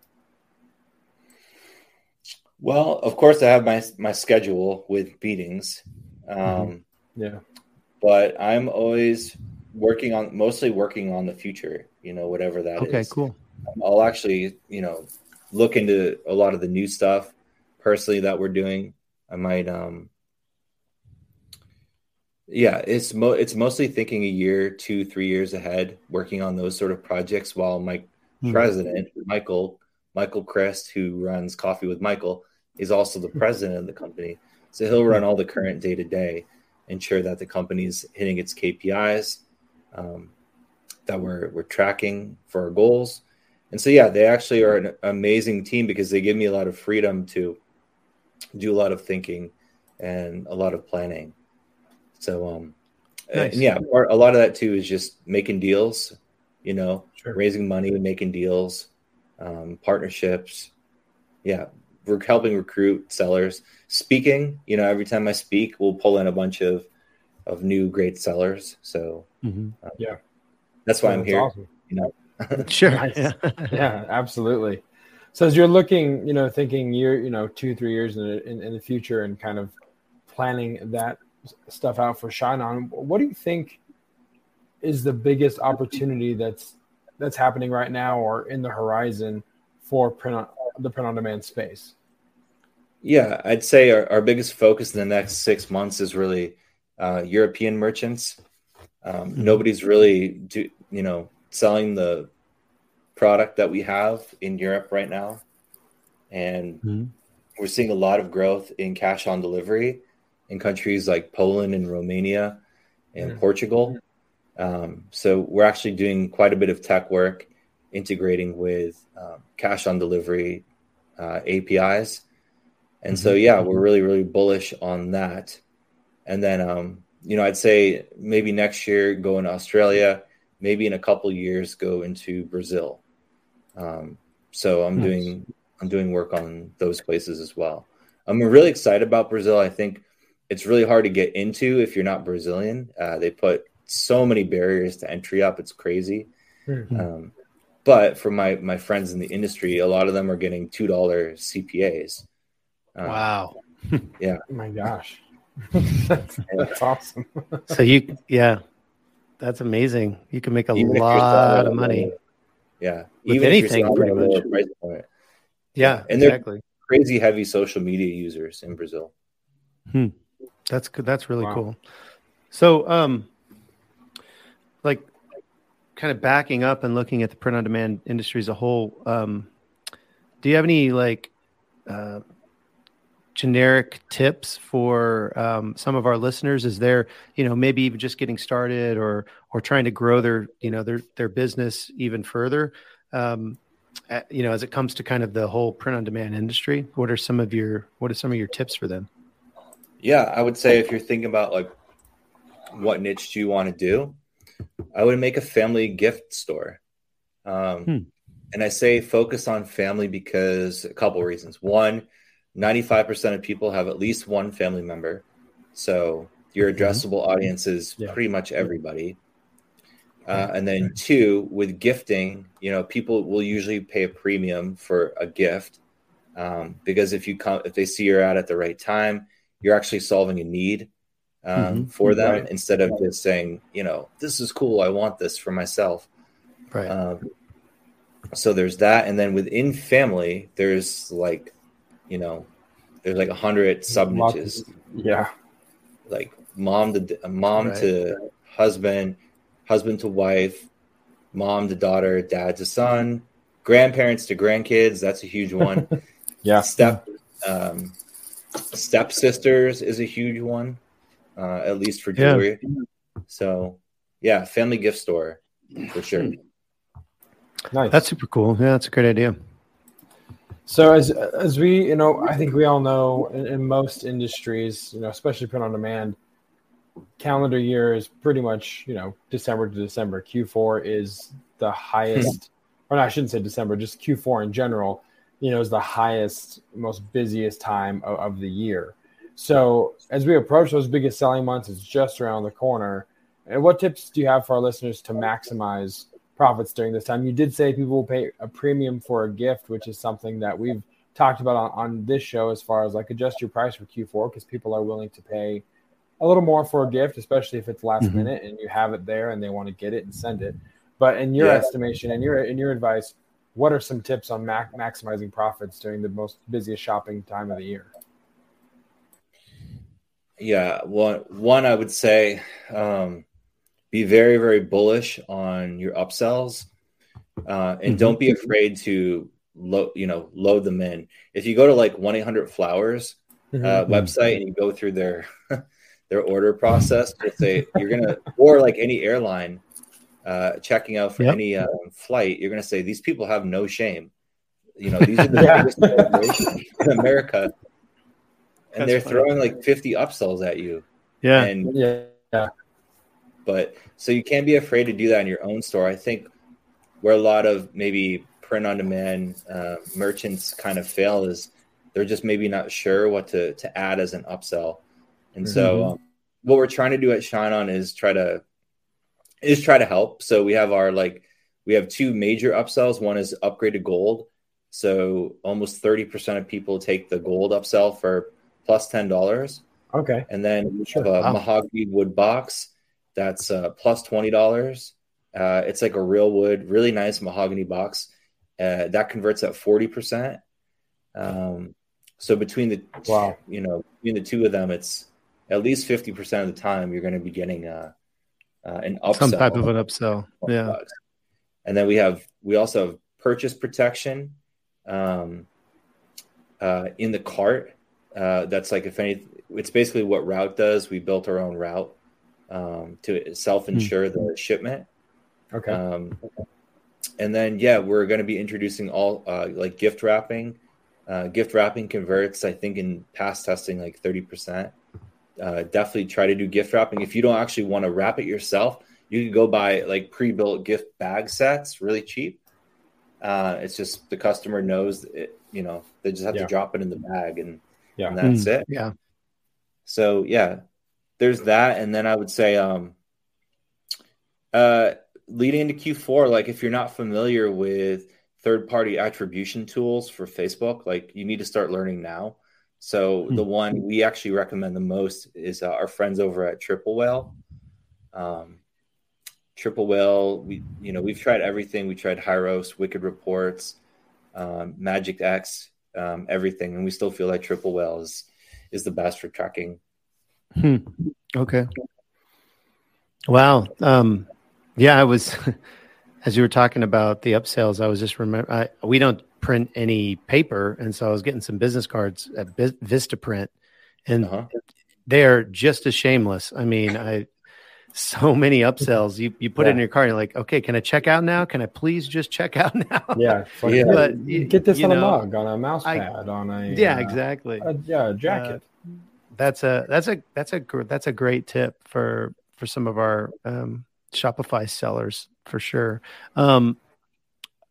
Well, of course, I have my my schedule with meetings, um, mm-hmm. yeah, but I'm always working on mostly working on the future. You know, whatever that okay, is. Okay, cool. I'll actually, you know, look into a lot of the new stuff personally that we're doing. I might, um, yeah, it's mo- it's mostly thinking a year, two, three years ahead, working on those sort of projects. While my mm-hmm. president, Michael Michael Christ, who runs Coffee with Michael, is also the president of the company, so he'll run all the current day to day, ensure that the company's hitting its K P Is. Um, that we're we're tracking for our goals. And so, yeah, they actually are an amazing team because they give me a lot of freedom to do a lot of thinking and a lot of planning. So, um, nice. and yeah, a lot of that too is just making deals, you know, sure. raising money, making deals, um, partnerships. Yeah, we're helping recruit sellers. Speaking, you know, every time I speak, we'll pull in a bunch of of new great sellers. So, mm-hmm. uh, yeah. That's why yeah, I'm that's here. Awesome. You know, sure. Nice. Yeah. yeah, absolutely. So as you're looking, you know, thinking year, you know, two, three years in, in, in the future and kind of planning that stuff out for Shine On, what do you think is the biggest opportunity that's that's happening right now or in the horizon for print on, the print on demand space? Yeah, I'd say our, our biggest focus in the next six months is really uh, European merchants. Um, mm-hmm. Nobody's really, do, you know, selling the product that we have in Europe right now. And mm-hmm. we're seeing a lot of growth in cash on delivery in countries like Poland and Romania and mm-hmm. Portugal. Um, so we're actually doing quite a bit of tech work integrating with um, cash on delivery uh, A P Is. And mm-hmm. so, yeah, we're really, really bullish on that. And then, um, you know, I'd say maybe next year go into Australia, maybe in a couple of years go into Brazil. Um, so I'm nice. doing I'm doing work on those places as well. I'm really excited about Brazil. I think it's really hard to get into if you're not Brazilian. Uh, they put so many barriers to entry up. It's crazy. Mm-hmm. Um, but for my my friends in the industry, a lot of them are getting two dollar C P As. Um, wow. Yeah. Oh my gosh. that's, that's awesome. So you, yeah, that's amazing. You can make a even lot of money. Lower, yeah, with even anything, pretty much. Price point. Yeah, and exactly. They're crazy heavy social media users in Brazil. Hmm. That's good. That's really wow. cool. So, um, like, kind of backing up and looking at the print on demand industry as a whole, um, do you have any like? Uh, generic tips for um, some of our listeners? Is there, you know, maybe even just getting started or or trying to grow their, you know, their their business even further? Um, at, you know, as it comes to kind of the whole print on demand industry, what are some of your what are some of your tips for them? Yeah, I would say if you're thinking about like what niche do you want to do, I would make a family gift store. Um, hmm. and I say focus on family because a couple of reasons. One, ninety-five percent of people have at least one family member. So your addressable mm-hmm. audience is yeah. pretty much everybody. Uh, and then two, with gifting, you know, people will usually pay a premium for a gift um, because if you come, if they see your ad at the right time, you're actually solving a need um, mm-hmm. for them right. instead of just saying, you know, this is cool, I want this for myself. Right. Um, so there's that, and then within family, there's like, you know, there's like a hundred sub niches. Yeah. Like mom to mom right. to husband. Husband to wife, mom to daughter, dad to son, grandparents to grandkids. That's a huge one. yeah. Step um, step sisters is a huge one, uh, at least for jewelry. Yeah. So, yeah, family gift store for sure. Nice. That's super cool. Yeah, that's a great idea. So as as we, you know, I think we all know in, in most industries, you know, especially print on demand, calendar year is pretty much, you know, December to December. Q four is the highest, or no, I shouldn't say December, just Q four in general, you know, is the highest, most busiest time of, of the year. So as we approach those biggest selling months, it's just around the corner. And what tips do you have for our listeners to maximize profits during this time? You did say people will pay a premium for a gift, which is something that we've talked about on, on this show as far as like adjust your price for Q four because people are willing to pay a little more for a gift, especially if it's last mm-hmm. minute and you have it there and they want to get it and send it. But in your yeah. estimation and your in your advice, what are some tips on mac- maximizing profits during the most busiest shopping time of the year? Yeah, one one I would say um, be very very bullish on your upsells, uh, and mm-hmm. don't be afraid to load you know load them in. If you go to like one eight hundred flowers mm-hmm. uh, website and you go through their their order process, if they you're gonna or like any airline uh checking out for yep. any um, flight, you're gonna say these people have no shame. You know, these are the yeah. biggest corporations in America, and That's they're funny. throwing like fifty upsells at you. Yeah, and yeah, yeah. But so you can't be afraid to do that in your own store. I think where a lot of maybe print on demand uh, merchants kind of fail is they're just maybe not sure what to to add as an upsell. And mm-hmm. so um, what we're trying to do at Shine On is try to is try to help. So we have our like we have two major upsells. One is upgrade to gold. So almost thirty percent of people take the gold upsell for plus ten dollars. Okay. And then we have a wow. mahogany wood box that's uh, plus twenty dollars. Uh, it's like a real wood, really nice mahogany box. Uh, that converts at forty percent. Um, so between the wow. you know, between the two of them, it's at least fifty percent of the time you're going to be getting uh, uh, an upsell. Some type of an upsell. Yeah. Bucks. And then we have, we also have purchase protection um, uh, in the cart. Uh, that's like, if any, it's basically what Route does. We built our own route um, to self-insure mm. the shipment. Okay. Um, and then, yeah, we're going to be introducing all uh, like gift wrapping. Uh, gift wrapping converts, I think, in past testing, like thirty percent. Uh, definitely try to do gift wrapping. If you don't actually want to wrap it yourself, you can go buy like pre-built gift bag sets, really cheap. Uh, it's just the customer knows it, you know, they just have yeah. to drop it in the bag and, yeah. and that's mm, it. Yeah. So yeah, there's that. And then I would say, um, uh, leading into Q four, like if you're not familiar with third-party attribution tools for Facebook, like you need to start learning now. So hmm. the one we actually recommend the most is uh, our friends over at Triple Whale. Um, Triple Whale, we you know we've tried everything. We tried Hyros, Wicked Reports, um, Magic X, um, everything, and we still feel like Triple Whale is is the best for tracking. Hmm. Okay. Wow. Um, yeah, I was as you were talking about the upsells. I was just remember I, we don't print any paper, and so I was getting some business cards at Vistaprint, and uh-huh. they're just as shameless. I mean, I so many upsells. You you put yeah. it in your cart, and you're like, okay, can I check out now? Can I please just check out now? Yeah, like, yeah. But you get this on know, a mug, on a mouse I, pad, on a yeah, uh, exactly. A, yeah, a jacket. Uh, that's a that's a that's a that's a great tip for for some of our um, Shopify sellers for sure. Um,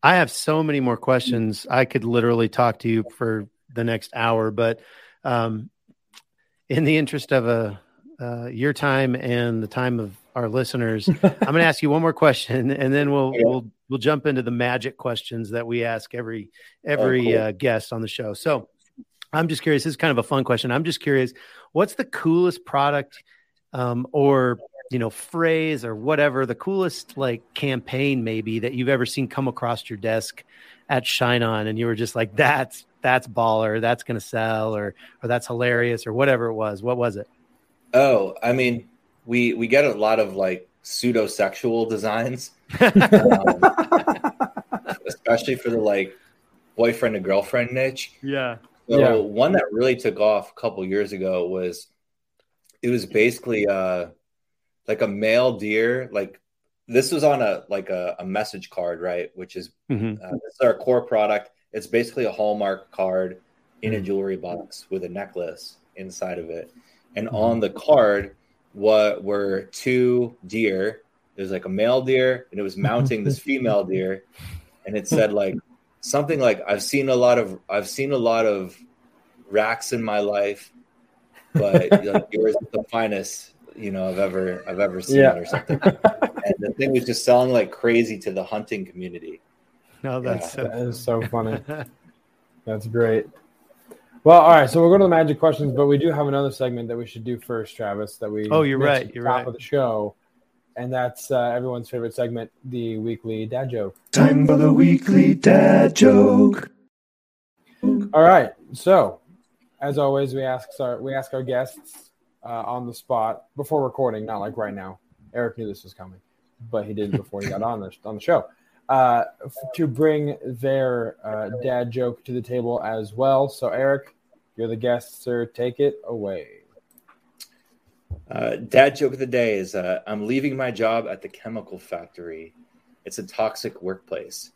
I have so many more questions. I could literally talk to you for the next hour, but um, in the interest of a uh, your time and the time of our listeners, I'm going to ask you one more question, and then we'll yeah. we'll we'll jump into the magic questions that we ask every every oh, cool. uh, guest on the show. So I'm just curious. This is kind of a fun question. I'm just curious. What's the coolest product um, or you know phrase or whatever, the coolest like campaign maybe that you've ever seen come across your desk at Shine On, and you were just like, that's that's baller, that's going to sell, or or that's hilarious, or whatever it was. What was it? Oh, I mean, we we get a lot of like pseudo-sexual designs, um, especially for the like boyfriend and girlfriend niche. Yeah. So yeah. one that really took off a couple years ago was it was basically uh like a male deer. Like this was on a like a, a message card, right? Which is mm-hmm. uh, this is our core product. It's basically a Hallmark card in mm-hmm. a jewelry box with a necklace inside of it. And mm-hmm. on the card, what were two deer. It was like a male deer, and it was mounting this female deer, and it said like something like, "I've seen a lot of I've seen a lot of racks in my life, but like, yours is the finest, you know, I've ever I've ever seen," yeah. or something. And the thing was just selling like crazy to the hunting community. No, that's yeah. so, that is so funny. That's great. Well, all right. So we'll go to the magic questions, but we do have another segment that we should do first, Travis. That we oh, you're right. You're top right. of the show, and that's uh, everyone's favorite segment, the weekly dad joke. Time for the weekly dad joke. All right. So, as always, we ask our we ask our guests uh, on the spot before recording, not like right now. Eric knew this was coming, but he did before he got on the on the show. Uh, to bring their uh, dad joke to the table as well. So, Eric, you're the guest, sir. Take it away. Uh, dad joke of the day is uh, I'm leaving my job at the chemical factory. It's a toxic workplace.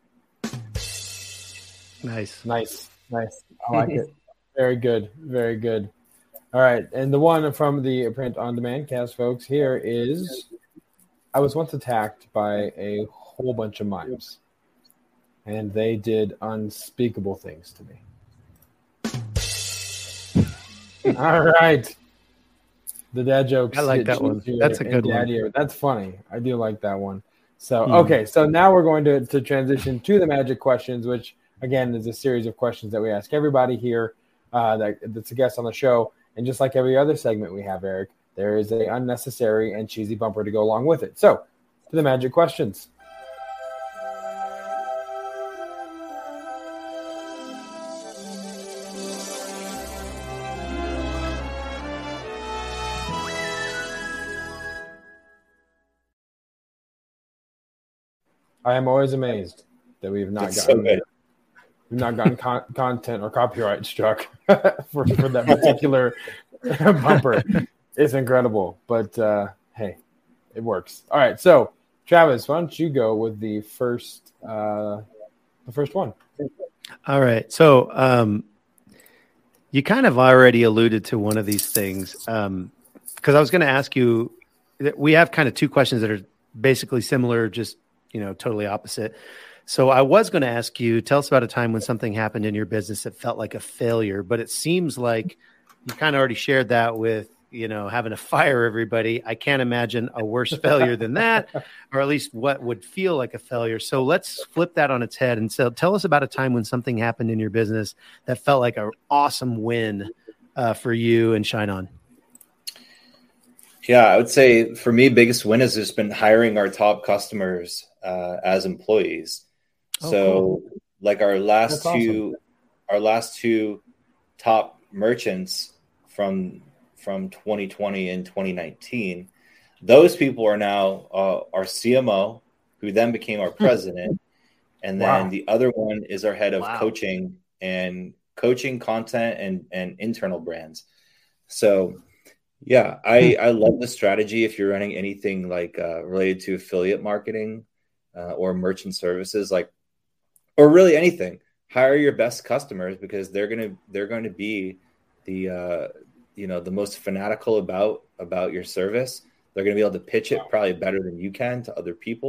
Nice. Nice. Nice. I like it. Very good. Very good. All right. And the one from the Print on Demand cast, folks, here is I was once attacked by a whole bunch of mimes, and they did unspeakable things to me. All right. The dad jokes. I like that one. That's a good one. Ear. That's funny. I do like that one. So, okay. So now we're going to, to transition to the magic questions, which again is a series of questions that we ask everybody here uh, that, that's a guest on the show. And just like every other segment we have, Eric, there is a unnecessary and cheesy bumper to go along with it. So to the magic questions. I am always amazed that we've not That's gotten so we've not gotten con- content or copyright struck for, for that particular bumper. It's incredible, but uh, hey, it works. All right, so Travis, why don't you go with the first uh, the first one? All right, so um, you kind of already alluded to one of these things because um, I was going to ask you. We have kind of two questions that are basically similar, just you know, totally opposite. So I was going to ask you, tell us about a time when something happened in your business that felt like a failure, but it seems like you kind of already shared that with, you know, having to fire everybody. I can't imagine a worse failure than that, or at least what would feel like a failure. So let's flip that on its head. And so tell us about a time when something happened in your business that felt like an awesome win uh, for you and Shine On. Yeah, I would say for me, biggest win has just been hiring our top customers uh, as employees. Oh, so cool. like our last That's two, awesome. our last two top merchants from, from twenty twenty and twenty nineteen, those people are now uh, our C M O, who then became our president. And then wow. the other one is our head of wow. coaching and coaching content and, and internal brands. So yeah, I, I love the strategy if you're running anything like uh, related to affiliate marketing uh, or merchant services, like, or really anything. Hire your best customers because they're gonna they're going to be the uh, you know the most fanatical about about your service. They're going to be able to pitch it probably better than you can to other people.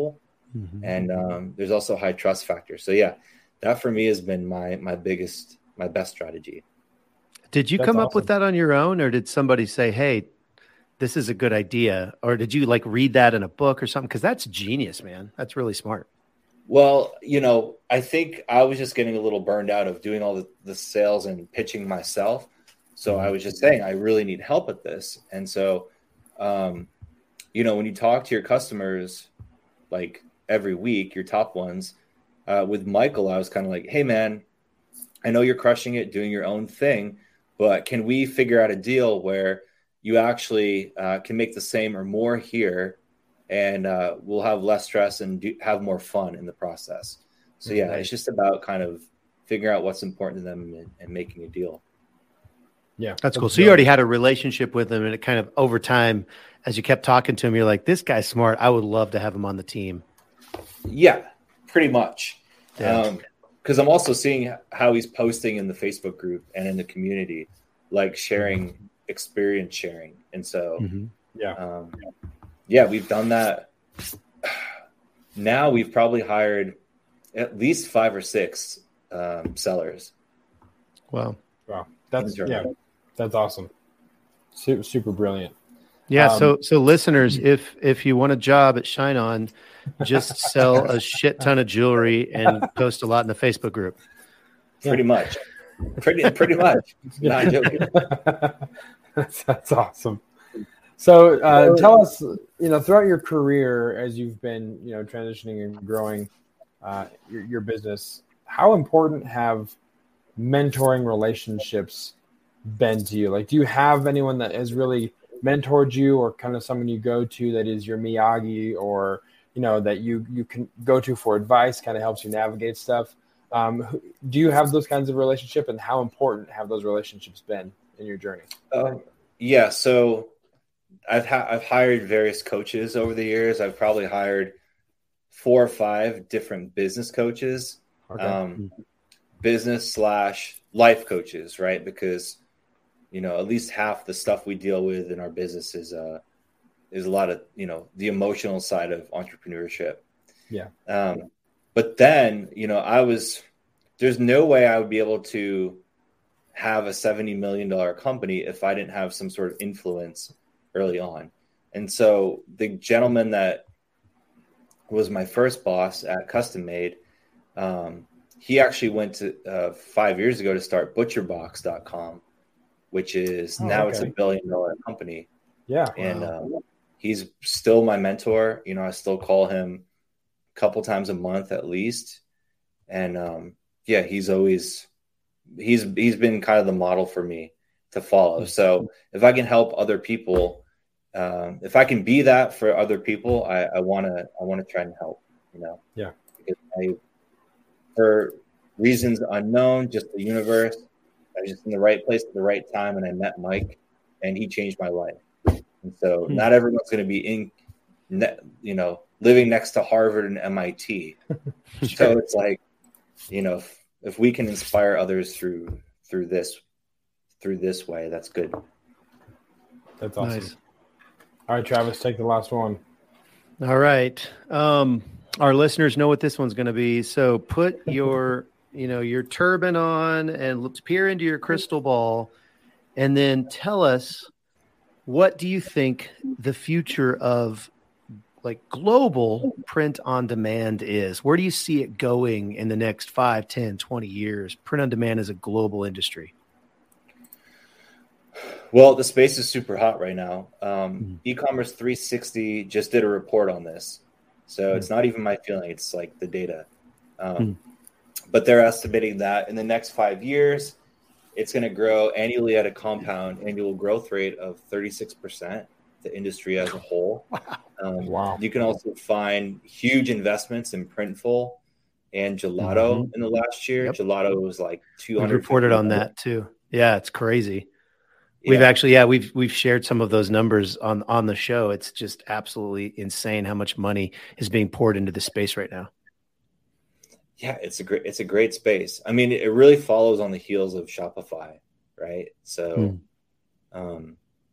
Mm-hmm. And um, there's also high trust factor. So yeah, that for me has been my my biggest, my best strategy. Did you That's come awesome. up with that on your own, or did somebody say, hey, this is a good idea? Or did you like read that in a book or something? Because that's genius, man. That's really smart. Well, you know, I think I was just getting a little burned out of doing all the, the sales and pitching myself. So mm-hmm. I was just saying, I really need help at this. And so, um, you know, when you talk to your customers, like every week, your top ones, uh, with Michael, I was kind of like, hey, man, I know you're crushing it, doing your own thing, but can we figure out a deal where you actually uh, can make the same or more here, and uh, we'll have less stress and do, have more fun in the process. So yeah, nice. It's just about kind of figuring out what's important to them and, and making a deal. Yeah, that's, that's cool. So you already had a relationship with them, and it kind of over time, as you kept talking to him, you're like, this guy's smart. I would love to have him on the team. Yeah, pretty much. Yeah. Um, because I'm also seeing how he's posting in the Facebook group and in the community, like sharing mm-hmm. experience sharing. And so, mm-hmm. yeah, um, yeah, we've done that. Now we've probably hired at least five or six um, sellers. Wow. Wow. That's, yeah, that's awesome. Super, super brilliant. Yeah. Um, so, so listeners, if, if you want a job at Shine On, just sell a shit ton of jewelry and post a lot in the Facebook group. Pretty yeah. much. Pretty, pretty much. Not joking. that's, that's awesome. So uh, tell us, you know, throughout your career, as you've been, you know, transitioning and growing uh, your, your business, how important have mentoring relationships been to you? Like, do you have anyone that has really mentored you, or kind of someone you go to that is your Miyagi, or, you know, that you, you can go to for advice, kind of helps you navigate stuff? Um, do you have those kinds of relationships, and how important have those relationships been in your journey? Um, yeah. So I've ha- I've hired various coaches over the years. I've probably hired four or five different business coaches, okay. um, business slash life coaches, right? Because, you know, at least half the stuff we deal with in our business is, uh, is a lot of, you know, the emotional side of entrepreneurship. Yeah. Um, but then, you know, I was, there's no way I would be able to have a seventy million dollars company if I didn't have some sort of influence early on. And so the gentleman that was my first boss at Custom Made, um, he actually went to uh, five years ago to start butcher box dot com, which is oh, now okay. It's a billion dollar company. Yeah. And wow. um, he's still my mentor. You know, I still call him a couple times a month at least. And um, yeah, he's always, he's, he's been kind of the model for me to follow. So if I can help other people, um, if I can be that for other people, I, I want to, I want to try and help, you know? Yeah. Because I, for reasons unknown, just the universe, I was just in the right place at the right time. And I met Mike, and he changed my life. And so hmm. not everyone's going to be in, you know, living next to Harvard and M I T. Sure. So it's like, you know, if, if we can inspire others through, through this, through this way, that's good. That's awesome. Nice. All right, Travis, take the last one. All right. Um, our listeners know what this one's going to be. So put your, you know, your turban on and let's peer into your crystal ball, and then tell us, what do you think the future of like global print on demand is? Where do you see it going in the next five, ten, twenty years? Print on demand is a global industry. Well, the space is super hot right now. Um, mm-hmm. E-commerce three sixty just did a report on this. So mm-hmm. it's not even my feeling. It's like the data. Um, mm-hmm. But they're estimating that in the next five years, it's going to grow annually at a compound annual growth rate of thirty-six percent, the industry as a whole. Um, wow. You can also find huge investments in Printful and Gelato mm-hmm. in the last year. Yep. Gelato was like two hundred. We've reported on that too. Yeah, it's crazy. We've yeah. actually, yeah, we've we've shared some of those numbers on, on the show. It's just absolutely insane how much money is being poured into this space right now. Yeah, it's a great it's a great space. I mean, it really follows on the heels of Shopify, right? So, hmm. um,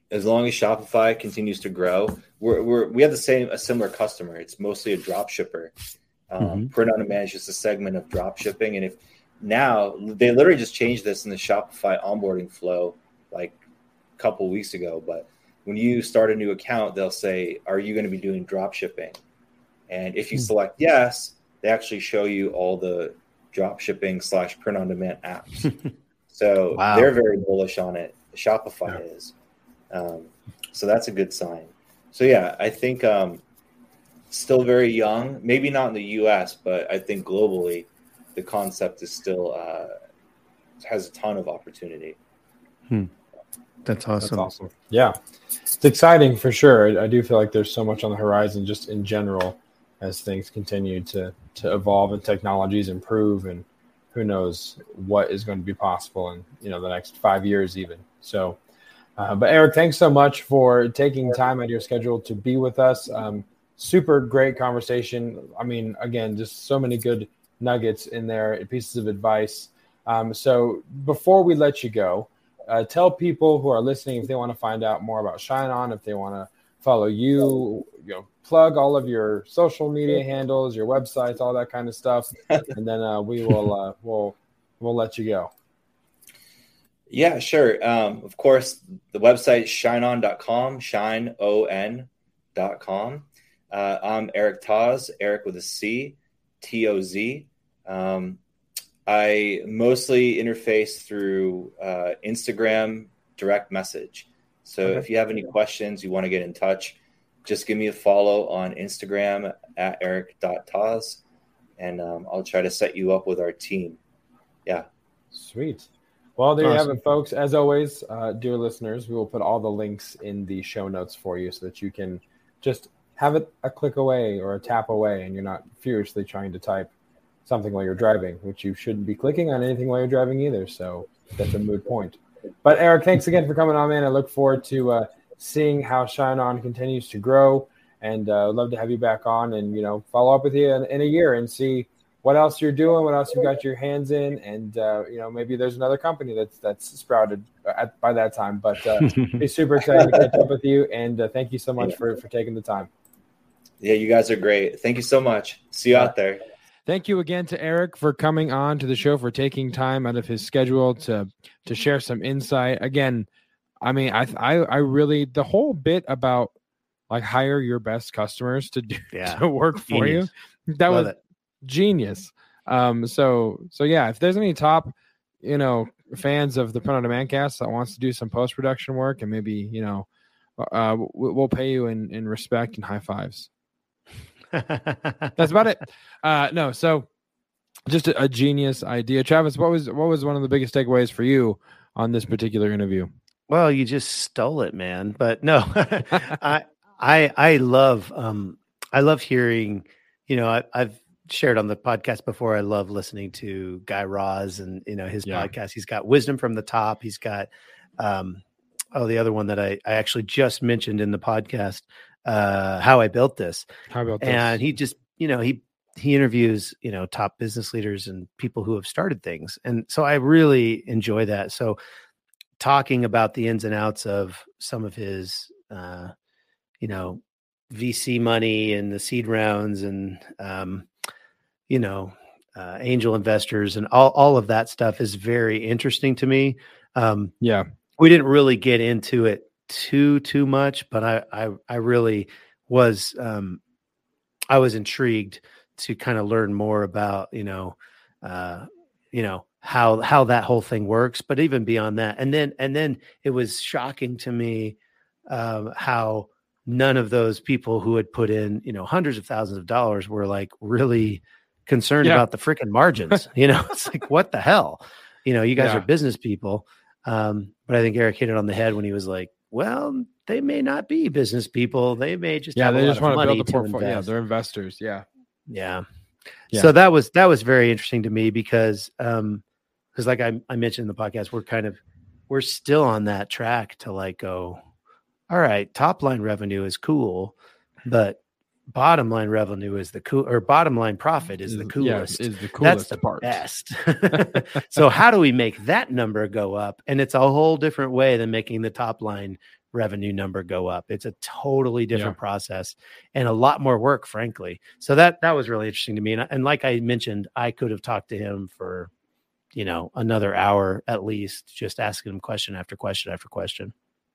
as long as Shopify continues to grow, we're, we're we have the same a similar customer. It's mostly a drop shipper. Um, mm-hmm. Print on demand is just a segment of drop shipping, and if now they literally just changed this in the Shopify onboarding flow like a couple weeks ago. But when you start a new account, they'll say, "Are you going to be doing drop shipping?" And if you mm-hmm. select yes, they actually show you all the drop shipping slash print on demand apps. So wow. they're very bullish on it. Shopify yeah. is. Um, so that's a good sign. So yeah, I think um, still very young, maybe not in the U S, but I think globally the concept is still uh, has a ton of opportunity. Hmm. That's awesome. That's awesome. Yeah, it's exciting for sure. I, I do feel like there's so much on the horizon just in general as things continue to, to evolve and technologies improve, and who knows what is going to be possible in, you know, the next five years even. So, uh, but Eric, thanks so much for taking time out of your schedule to be with us. Um, super great conversation. I mean, again, just so many good nuggets in there, pieces of advice. Um, so before we let you go, uh, tell people who are listening, if they want to find out more about Shine On, if they want to follow you, you know, plug all of your social media handles, your websites, all that kind of stuff, and then uh, we will uh, we'll we'll let you go. Yeah, sure. Um, of course, the website is shine on dot com, shine on dot com. Uh, I'm Eric Toz, Eric with a C, T O Z. Um, I mostly interface through uh, Instagram direct message. So okay. if you have any questions, you want to get in touch, just give me a follow on Instagram at eric dot toz, and um, I'll try to set you up with our team. Yeah. Sweet. Well, there awesome. you have it, folks. As always, uh, dear listeners, we will put all the links in the show notes for you so that you can just have it a click away or a tap away, and you're not furiously trying to type something while you're driving, which you shouldn't be clicking on anything while you're driving either. So that's a moot point. But Eric, thanks again for coming on, man. I look forward to uh, seeing how Shine On continues to grow, and uh, I'd love to have you back on and, you know, follow up with you in, in a year and see what else you're doing, what else you've got your hands in, and uh, you know, maybe there's another company that's that's sprouted at, by that time. But uh, be super excited to catch up with you, and uh, thank you so much for for taking the time. Yeah, you guys are great. Thank you so much. See you out there. Thank you again to Eric for coming on to the show, for taking time out of his schedule to to share some insight. Again, I mean, I I, I really the whole bit about like hire your best customers to do yeah. to work for Genius. you. That Love was it. Genius. Um, so so yeah, if there's any top, you know, fans of the Print on Demand cast that wants to do some post production work, and maybe, you know, uh, we'll pay you in in respect and high fives. That's about it. Uh, no, so just a, a genius idea. Travis, what was what was one of the biggest takeaways for you on this particular interview? Well, you just stole it, man. But no, I I I love um I love hearing, you know, I, I've shared on the podcast before. I love listening to Guy Raz and, you know, his yeah. podcast. He's got Wisdom from the Top. He's got um oh the other one that I, I actually just mentioned in the podcast, uh How I Built This. How about this? And he just, you know, he he interviews, you know, top business leaders and people who have started things. And so I really enjoy that. So talking about the ins and outs of some of his uh you know, V C money and the seed rounds and um you know, uh, angel investors and all, all of that stuff is very interesting to me. Um, yeah, we didn't really get into it too, too much, but I, I, I really was, um, I was intrigued to kind of learn more about, you know, uh, you know, how, how that whole thing works, but even beyond that. And then, and then it was shocking to me, um, how none of those people who had put in, you know, hundreds of thousands of dollars were like really concerned yeah. about the freaking margins. You know, it's like, what the hell? You know, you guys yeah. are business people. Um, but I think Eric hit it on the head when he was like, well, they may not be business people. They may just yeah, have they a just lot want of to build the portfolio. Yeah, invest. they're investors. Yeah. yeah. Yeah. So that was that was very interesting to me because um because like I, I mentioned in the podcast, we're kind of we're still on that track to like go, all right, top line revenue is cool, but bottom line revenue is the cool, or bottom line profit is the coolest. Yeah, is the coolest That's the part. Best. So how do we make that number go up? And it's a whole different way than making the top line revenue number go up. It's a totally different Yeah. process and a lot more work, frankly. So that that was really interesting to me. And, and like I mentioned, I could have talked to him for, you know, another hour at least, just asking him question after question after question.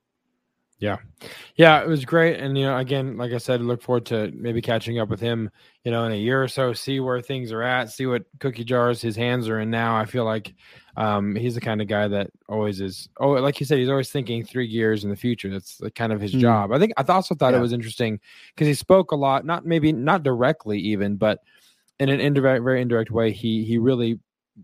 Yeah. Yeah, it was great. And, you know, again, like I said, look forward to maybe catching up with him, you know, in a year or so, see where things are at, see what cookie jars his hands are in now. I feel like um, he's the kind of guy that always is, oh, like you said, he's always thinking three years in the future. That's like kind of his Mm. job. I think I also thought Yeah. it was interesting because he spoke a lot, not maybe not directly even, but in an indirect, very indirect way, he he really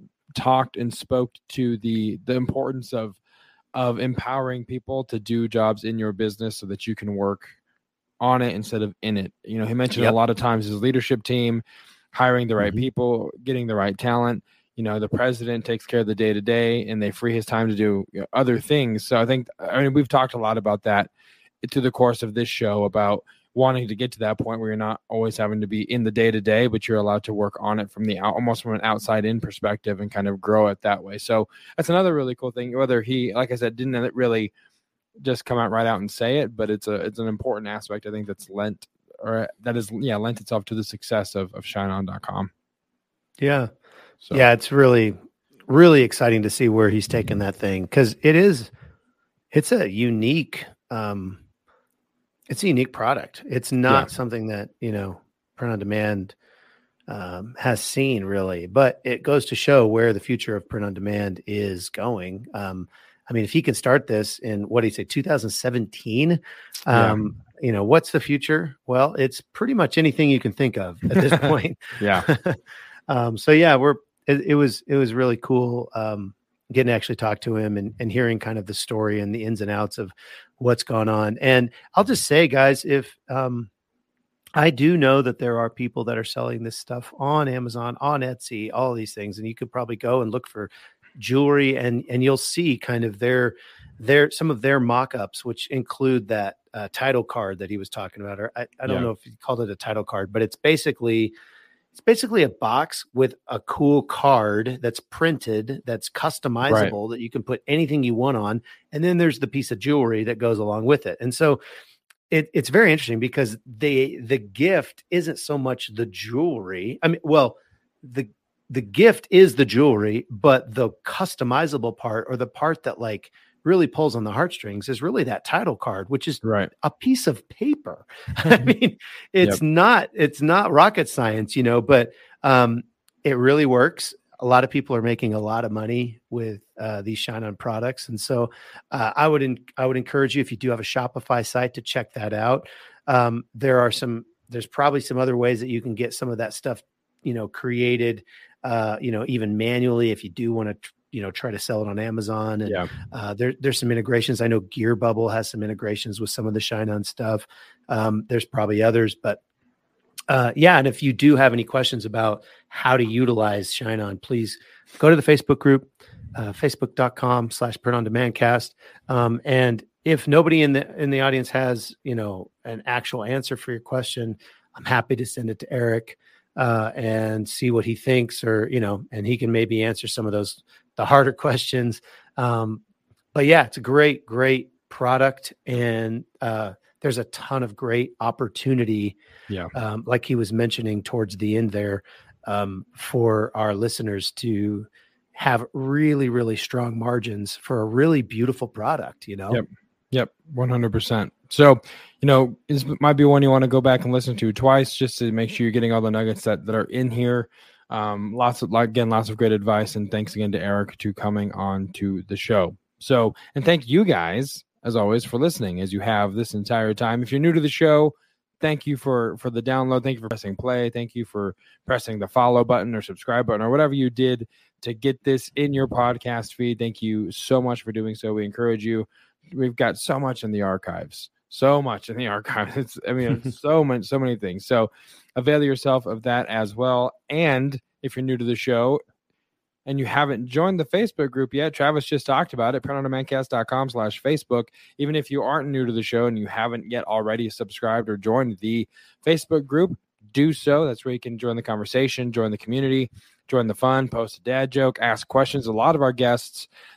talked and spoke to the the importance of of empowering people to do jobs in your business so that you can work on it instead of in it. You know, he mentioned Yep. a lot of times his leadership team, hiring the right Mhm. people, getting the right talent. You know, the president takes care of the day to day and they free his time to do, you know, other things. So I think, I mean, we've talked a lot about that through the course of this show about wanting to get to that point where you're not always having to be in the day to day, but you're allowed to work on it from the out, almost from an outside in perspective and kind of grow it that way. So that's another really cool thing. Whether he, like I said, didn't really just come out right out and say it, but it's a it's an important aspect I think that's lent or that is yeah lent itself to the success of of shine on dot com. Yeah. So Yeah, it's really, really exciting to see where he's taken that thing because it is, it's a unique, um, it's a unique product. It's not Yeah. something that, you know, print on demand um, has seen really, but it goes to show where the future of print on demand is going. Um, I mean, if he can start this in what do you say, two thousand seventeen, um, you know, what's the future? Well, it's pretty much anything you can think of at this point. yeah. um, so yeah, we're, it, it was, it was really cool. Um, getting to actually talk to him and, and hearing kind of the story and the ins and outs of what's gone on. And I'll just say, guys, if, um, I do know that there are people that are selling this stuff on Amazon, on Etsy, all of these things, and you could probably go and look for jewelry and, and you'll see kind of their, their, some of their mock-ups, which include that uh, title card that he was talking about, or I, I don't Yeah. know if he called it a title card, but it's basically, it's basically a box with a cool card that's printed, that's customizable, that you can put anything you want on. And then there's the piece of jewelry that goes along with it. And so it, it's very interesting because they, the gift isn't so much the jewelry. I mean, well, the, the gift is the jewelry, but the customizable part or the part that like really pulls on the heartstrings is really that title card, which is Right. a piece of paper. I mean, it's Yep. not, it's not rocket science, you know, but um, it really works. A lot of people are making a lot of money with uh, these Shine On products. And so uh, I would, in, I would encourage you, if you do have a Shopify site, to check that out. Um, there are some, there's probably some other ways that you can get some of that stuff, you know, created, uh, you know, even manually, if you do want to, you know, try to sell it on Amazon. And Yeah. uh, there, there's some integrations. I know Gear Bubble has some integrations with some of the Shine On stuff. Um, there's probably others, but uh, yeah. And if you do have any questions about how to utilize Shine On, please go to the Facebook group, uh, facebook.com slash print on demand cast. Um, and if nobody in the, in the audience has, you know, an actual answer for your question, I'm happy to send it to Eric uh, and see what he thinks, or, you know, and he can maybe answer some of those, the harder questions. Um, but yeah, it's a great, great product. And uh, there's a ton of great opportunity. Yeah. Um, like he was mentioning towards the end there, um, for our listeners to have really, really strong margins for a really beautiful product, you know? Yep. Yep. one hundred percent. So, you know, this might be one you want to go back and listen to twice just to make sure you're getting all the nuggets that, that are in here. Um, lots of, like, again, lots of great advice. And thanks again to Eric to coming on to the show. So, and thank you guys, as always, for listening as you have this entire time. If you're new to the show, thank you for, for the download. Thank you for pressing play. Thank you for pressing the follow button or subscribe button or whatever you did to get this in your podcast feed. Thank you so much for doing so. We encourage you. We've got so much in the archives, so much in the archives. It's, I mean, it's so much, so many things. So avail yourself of that as well. And if you're new to the show and you haven't joined the Facebook group yet, Travis just talked about it, print on demand cast dot com slash Facebook. Even if you aren't new to the show and you haven't yet already subscribed or joined the Facebook group, do so. That's where you can join the conversation, join the community, join the fun, post a dad joke, ask questions. A lot of our guests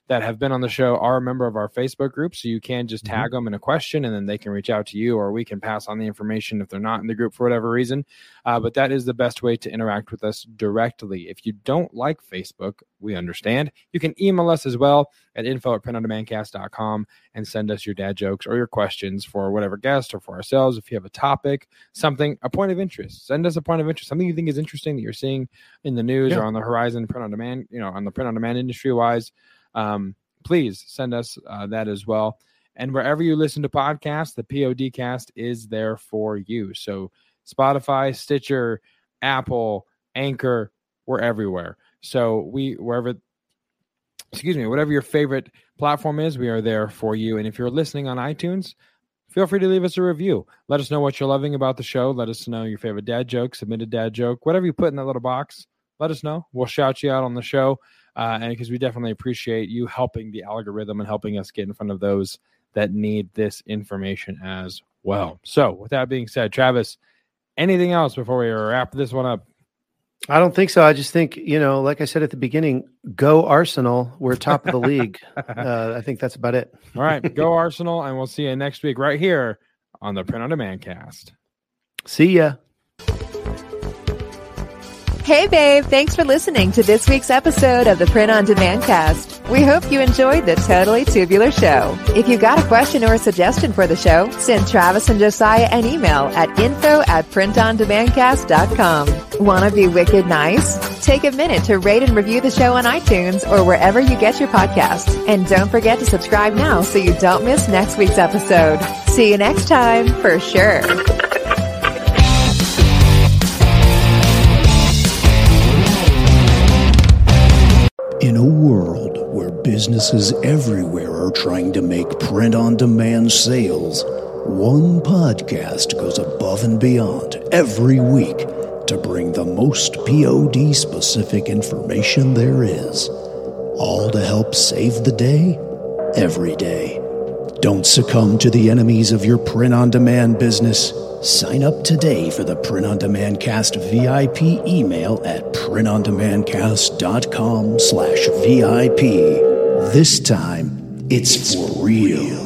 that have been on the show are a member of our Facebook group. So you can just tag mm-hmm. them in a question and then they can reach out to you, or we can pass on the information if they're not in the group for whatever reason. Uh, but that is the best way to interact with us directly. If you don't like Facebook, we understand. You can email us as well at info at print on demand cast dot com and send us your dad jokes or your questions for whatever guest or for ourselves. If you have a topic, something, a point of interest, send us a point of interest, something you think is interesting that you're seeing in the news yeah. or on the horizon, print on demand, you know, on the print on demand industry wise. Um, please send us uh, that as well. And wherever you listen to podcasts, the PODcast is there for you. So Spotify, Stitcher, Apple, Anchor, we're everywhere. So we, wherever, excuse me, whatever your favorite platform is, we are there for you. And if you're listening on iTunes, feel free to leave us a review. Let us know what you're loving about the show. Let us know your favorite dad joke, submit a dad joke, whatever you put in that little box. Let us know. We'll shout you out on the show. Uh, and because we definitely appreciate you helping the algorithm and helping us get in front of those that need this information as well. So with that being said, Travis, anything else before we wrap this one up? I don't think so. I just think, you know, like I said at the beginning, go Arsenal. We're top of the league. Uh, I think that's about it. All right. Go Arsenal. And we'll see you next week right here on the Print on Demand Cast. See ya. Hey, babe. Thanks for listening to this week's episode of the Print on Demand Cast. We hope you enjoyed the Totally Tubular Show. If you've got a question or a suggestion for the show, send Travis and Josiah an email at info at print on demand cast dot com. Want to be wicked nice? Take a minute to rate and review the show on iTunes or wherever you get your podcasts. And don't forget to subscribe now so you don't miss next week's episode. See you next time, for sure. In a world where businesses everywhere are trying to make print-on-demand sales, one podcast goes above and beyond every week to bring the most P O D-specific information there is, all to help save the day, every day. Don't succumb to the enemies of your print-on-demand business. Sign up today for the Print on Demand Cast V I P email at print on demand cast dot com slash V I P. This time, it's for real.